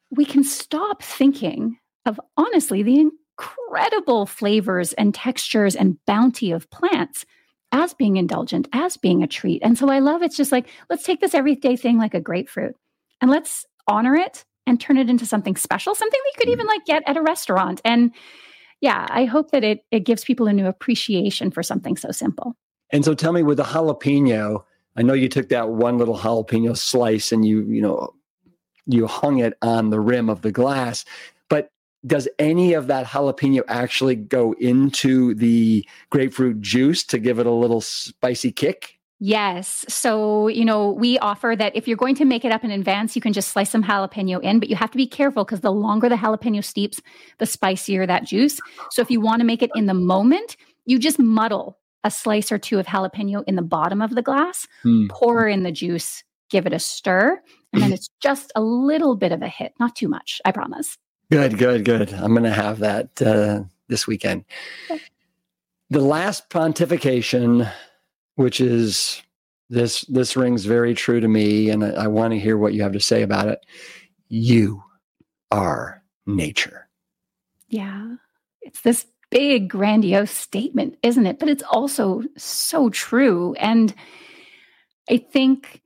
we can stop thinking of, honestly, the incredible flavors and textures and bounty of plants as being indulgent, as being a treat. And so I love, it's just like, let's take this everyday thing like a grapefruit and let's honor it and turn it into something special, something that you could even like get at a restaurant. And yeah, I hope that it gives people a new appreciation for something so simple. And so tell me, with the jalapeno, I know you took that one little jalapeno slice and you hung it on the rim of the glass, but does any of that jalapeno actually go into the grapefruit juice to give it a little spicy kick? Yes. So, we offer that if you're going to make it up in advance, you can just slice some jalapeno in, but you have to be careful because the longer the jalapeno steeps, the spicier that juice. So if you want to make it in the moment, you just muddle a slice or two of jalapeno in the bottom of the glass, pour in the juice, give it a stir, and then it's just a little bit of a hit. Not too much, I promise. Good. I'm going to have that this weekend. Okay. The last pontification, which is this rings very true to me, and I want to hear what you have to say about it. You are nature. Yeah. It's this big, grandiose statement, isn't it? But it's also so true. And I think,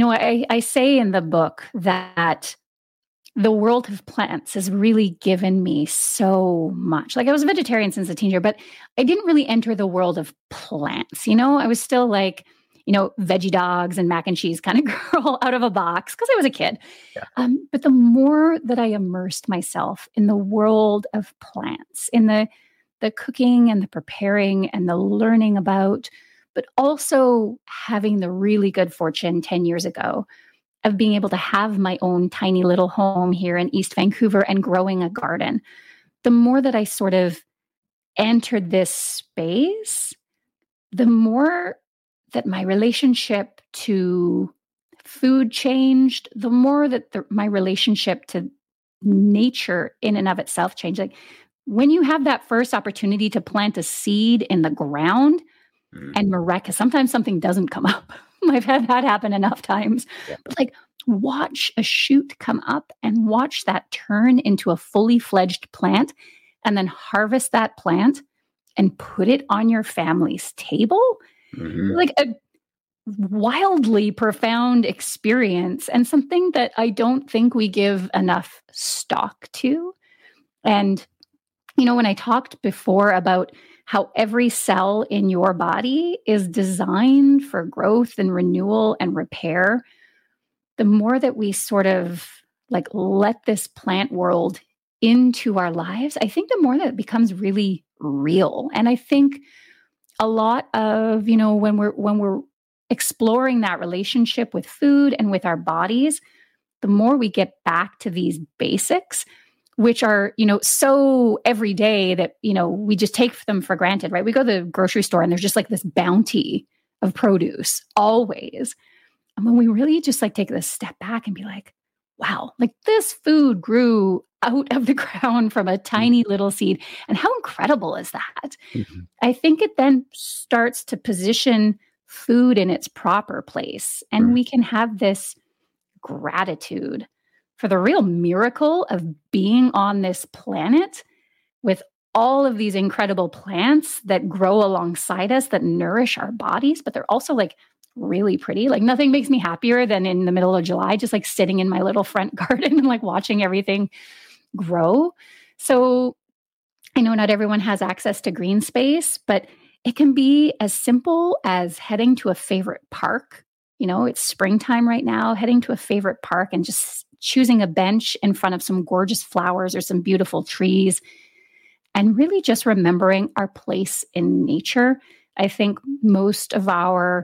I say in the book that the world of plants has really given me so much. Like, I was a vegetarian since a teenager, but I didn't really enter the world of plants. I was still like, veggie dogs and mac and cheese kind of girl out of a box because I was a kid. Yeah. But the more that I immersed myself in the world of plants, in the cooking and the preparing and the learning about, but also having the really good fortune 10 years ago of being able to have my own tiny little home here in East Vancouver and growing a garden, the more that I sort of entered this space, the more that my relationship to food changed, the more that my relationship to nature in and of itself changed. Like, when you have that first opportunity to plant a seed in the ground and miraculous, sometimes something doesn't come up. I've had that happen enough times. Yeah. But like, watch a shoot come up and watch that turn into a fully fledged plant, and then harvest that plant and put it on your family's table. Mm-hmm. Like a wildly profound experience, and something that I don't think we give enough stock to. And when I talked before about how every cell in your body is designed for growth and renewal and repair, the more that we sort of like let this plant world into our lives, I think the more that it becomes really real. And I think a lot of, when we're exploring that relationship with food and with our bodies, the more we get back to these basics, which are, so everyday that, we just take them for granted, right? We go to the grocery store and there's just like this bounty of produce always. And when we really just like take this step back and be like, wow, like this food grew out of the ground from a tiny little seed. And how incredible is that? Mm-hmm. I think it then starts to position food in its proper place. And we can have this gratitude for the real miracle of being on this planet with all of these incredible plants that grow alongside us, that nourish our bodies, but they're also like really pretty. Like, nothing makes me happier than in the middle of July, just like sitting in my little front garden and like watching everything grow. So I know not everyone has access to green space, but it can be as simple as heading to a favorite park. It's springtime right now, heading to a favorite park and just choosing a bench in front of some gorgeous flowers or some beautiful trees, and really just remembering our place in nature. I think most of our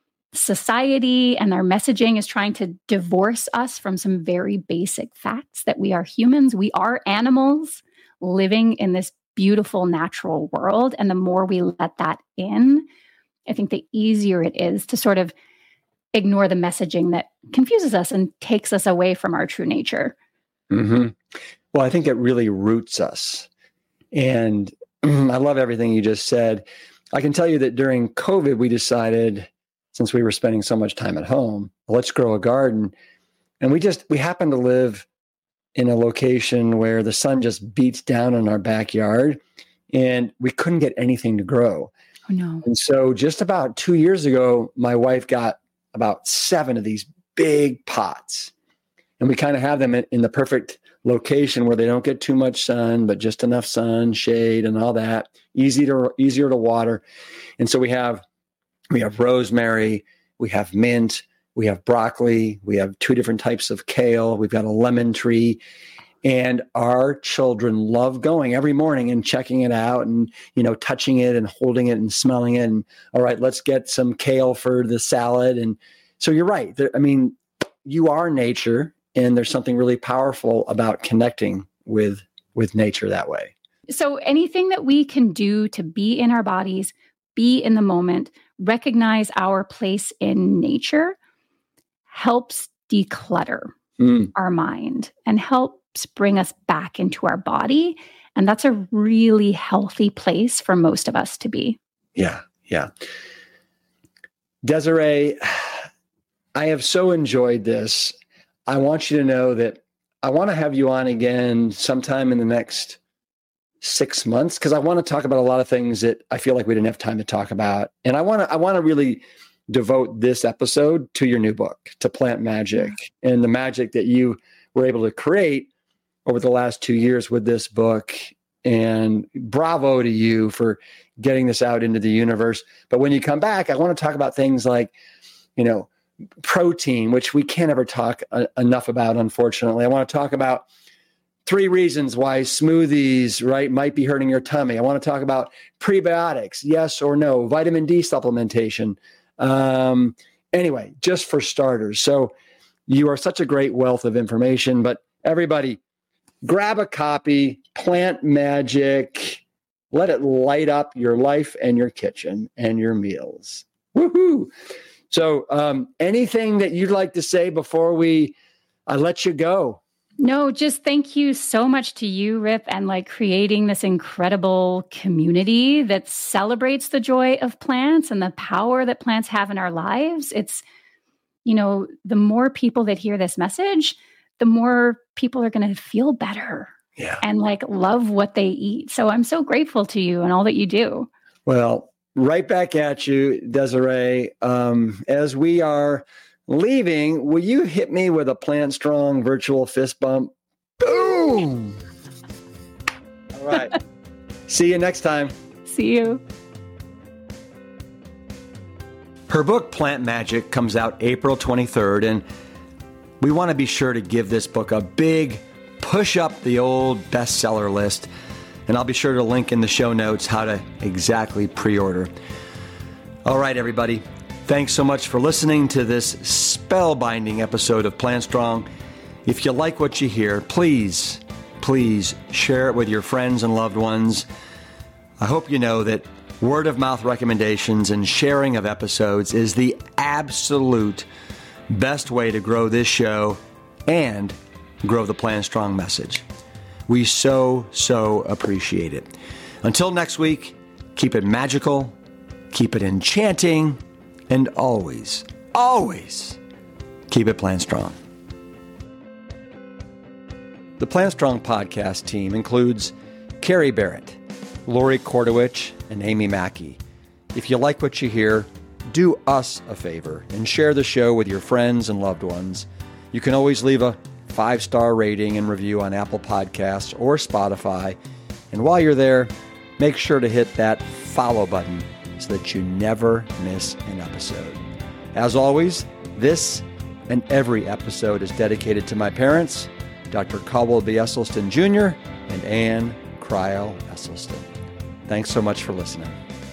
society and our messaging is trying to divorce us from some very basic facts that we are humans. We are animals living in this beautiful natural world. And the more we let that in, I think the easier it is to sort of ignore the messaging that confuses us and takes us away from our true nature. Mm-hmm. Well, I think it really roots us. And I love everything you just said. I can tell you that during COVID, we decided, since we were spending so much time at home, let's grow a garden. And we happened to live in a location where the sun just beats down on our backyard and we couldn't get anything to grow. Oh, no. And so just about 2 years ago, my wife got about 7 of these big pots, and we kind of have them in the perfect location where they don't get too much sun, but just enough sun, shade, and all that. Easier to water. And so we have rosemary, we have mint, we have broccoli, we have 2 different types of kale, we've got a lemon tree. And our children love going every morning and checking it out and, touching it and holding it and smelling it. And all right, let's get some kale for the salad. And so you're right. You are nature, and there's something really powerful about connecting with nature that way. So anything that we can do to be in our bodies, be in the moment, recognize our place in nature helps declutter our mind and helps bring us back into our body. And that's a really healthy place for most of us to be. Yeah. Desiree, I have so enjoyed this. I want you to know that I want to have you on again sometime in the next 6 months, because I want to talk about a lot of things that I feel like we didn't have time to talk about. And I want to really devote this episode to your new book, to Plant Magic, and the magic that you were able to create over the last 2 years with this book. And bravo to you for getting this out into the universe. But when you come back, I want to talk about things like, protein, which we can't ever talk enough about, unfortunately. I want to talk about 3 reasons why smoothies, right, might be hurting your tummy. I want to talk about prebiotics, yes or no, vitamin D supplementation. Anyway, just for starters. So you are such a great wealth of information, but everybody, grab a copy, Plant Magic, let it light up your life and your kitchen and your meals. Woohoo! So anything that you'd like to say before I let you go? No, just thank you so much to you, Rip, and creating this incredible community that celebrates the joy of plants and the power that plants have in our lives. It's, the more people that hear this message, the more people are going to feel better and love what they eat. So I'm so grateful to you and all that you do. Well, right back at you, Desiree. As we are leaving, will you hit me with a Plant Strong virtual fist bump? Boom! All right. See you next time. See you. Her book, Plant Magic, comes out April 23rd, and we want to be sure to give this book a big push up the old bestseller list. And I'll be sure to link in the show notes how to exactly pre-order. All right, everybody. Thanks so much for listening to this spellbinding episode of Plant Strong. If you like what you hear, please share it with your friends and loved ones. I hope you know that word of mouth recommendations and sharing of episodes is the absolute best way to grow this show and grow the Plant Strong message. We so appreciate it. Until next week, keep it magical, keep it enchanting, and always keep it Plant Strong. The Plant Strong podcast team includes Carrie Barrett, Lori Kordowich, and Amy Mackey. If you like what you hear, do us a favor and share the show with your friends and loved ones. You can always leave a 5-star rating and review on Apple Podcasts or Spotify. And while you're there, make sure to hit that follow button so that you never miss an episode. As always, this and every episode is dedicated to my parents, Dr. Caldwell B. Esselstyn Jr. and Anne Cryle Esselstyn. Thanks so much for listening.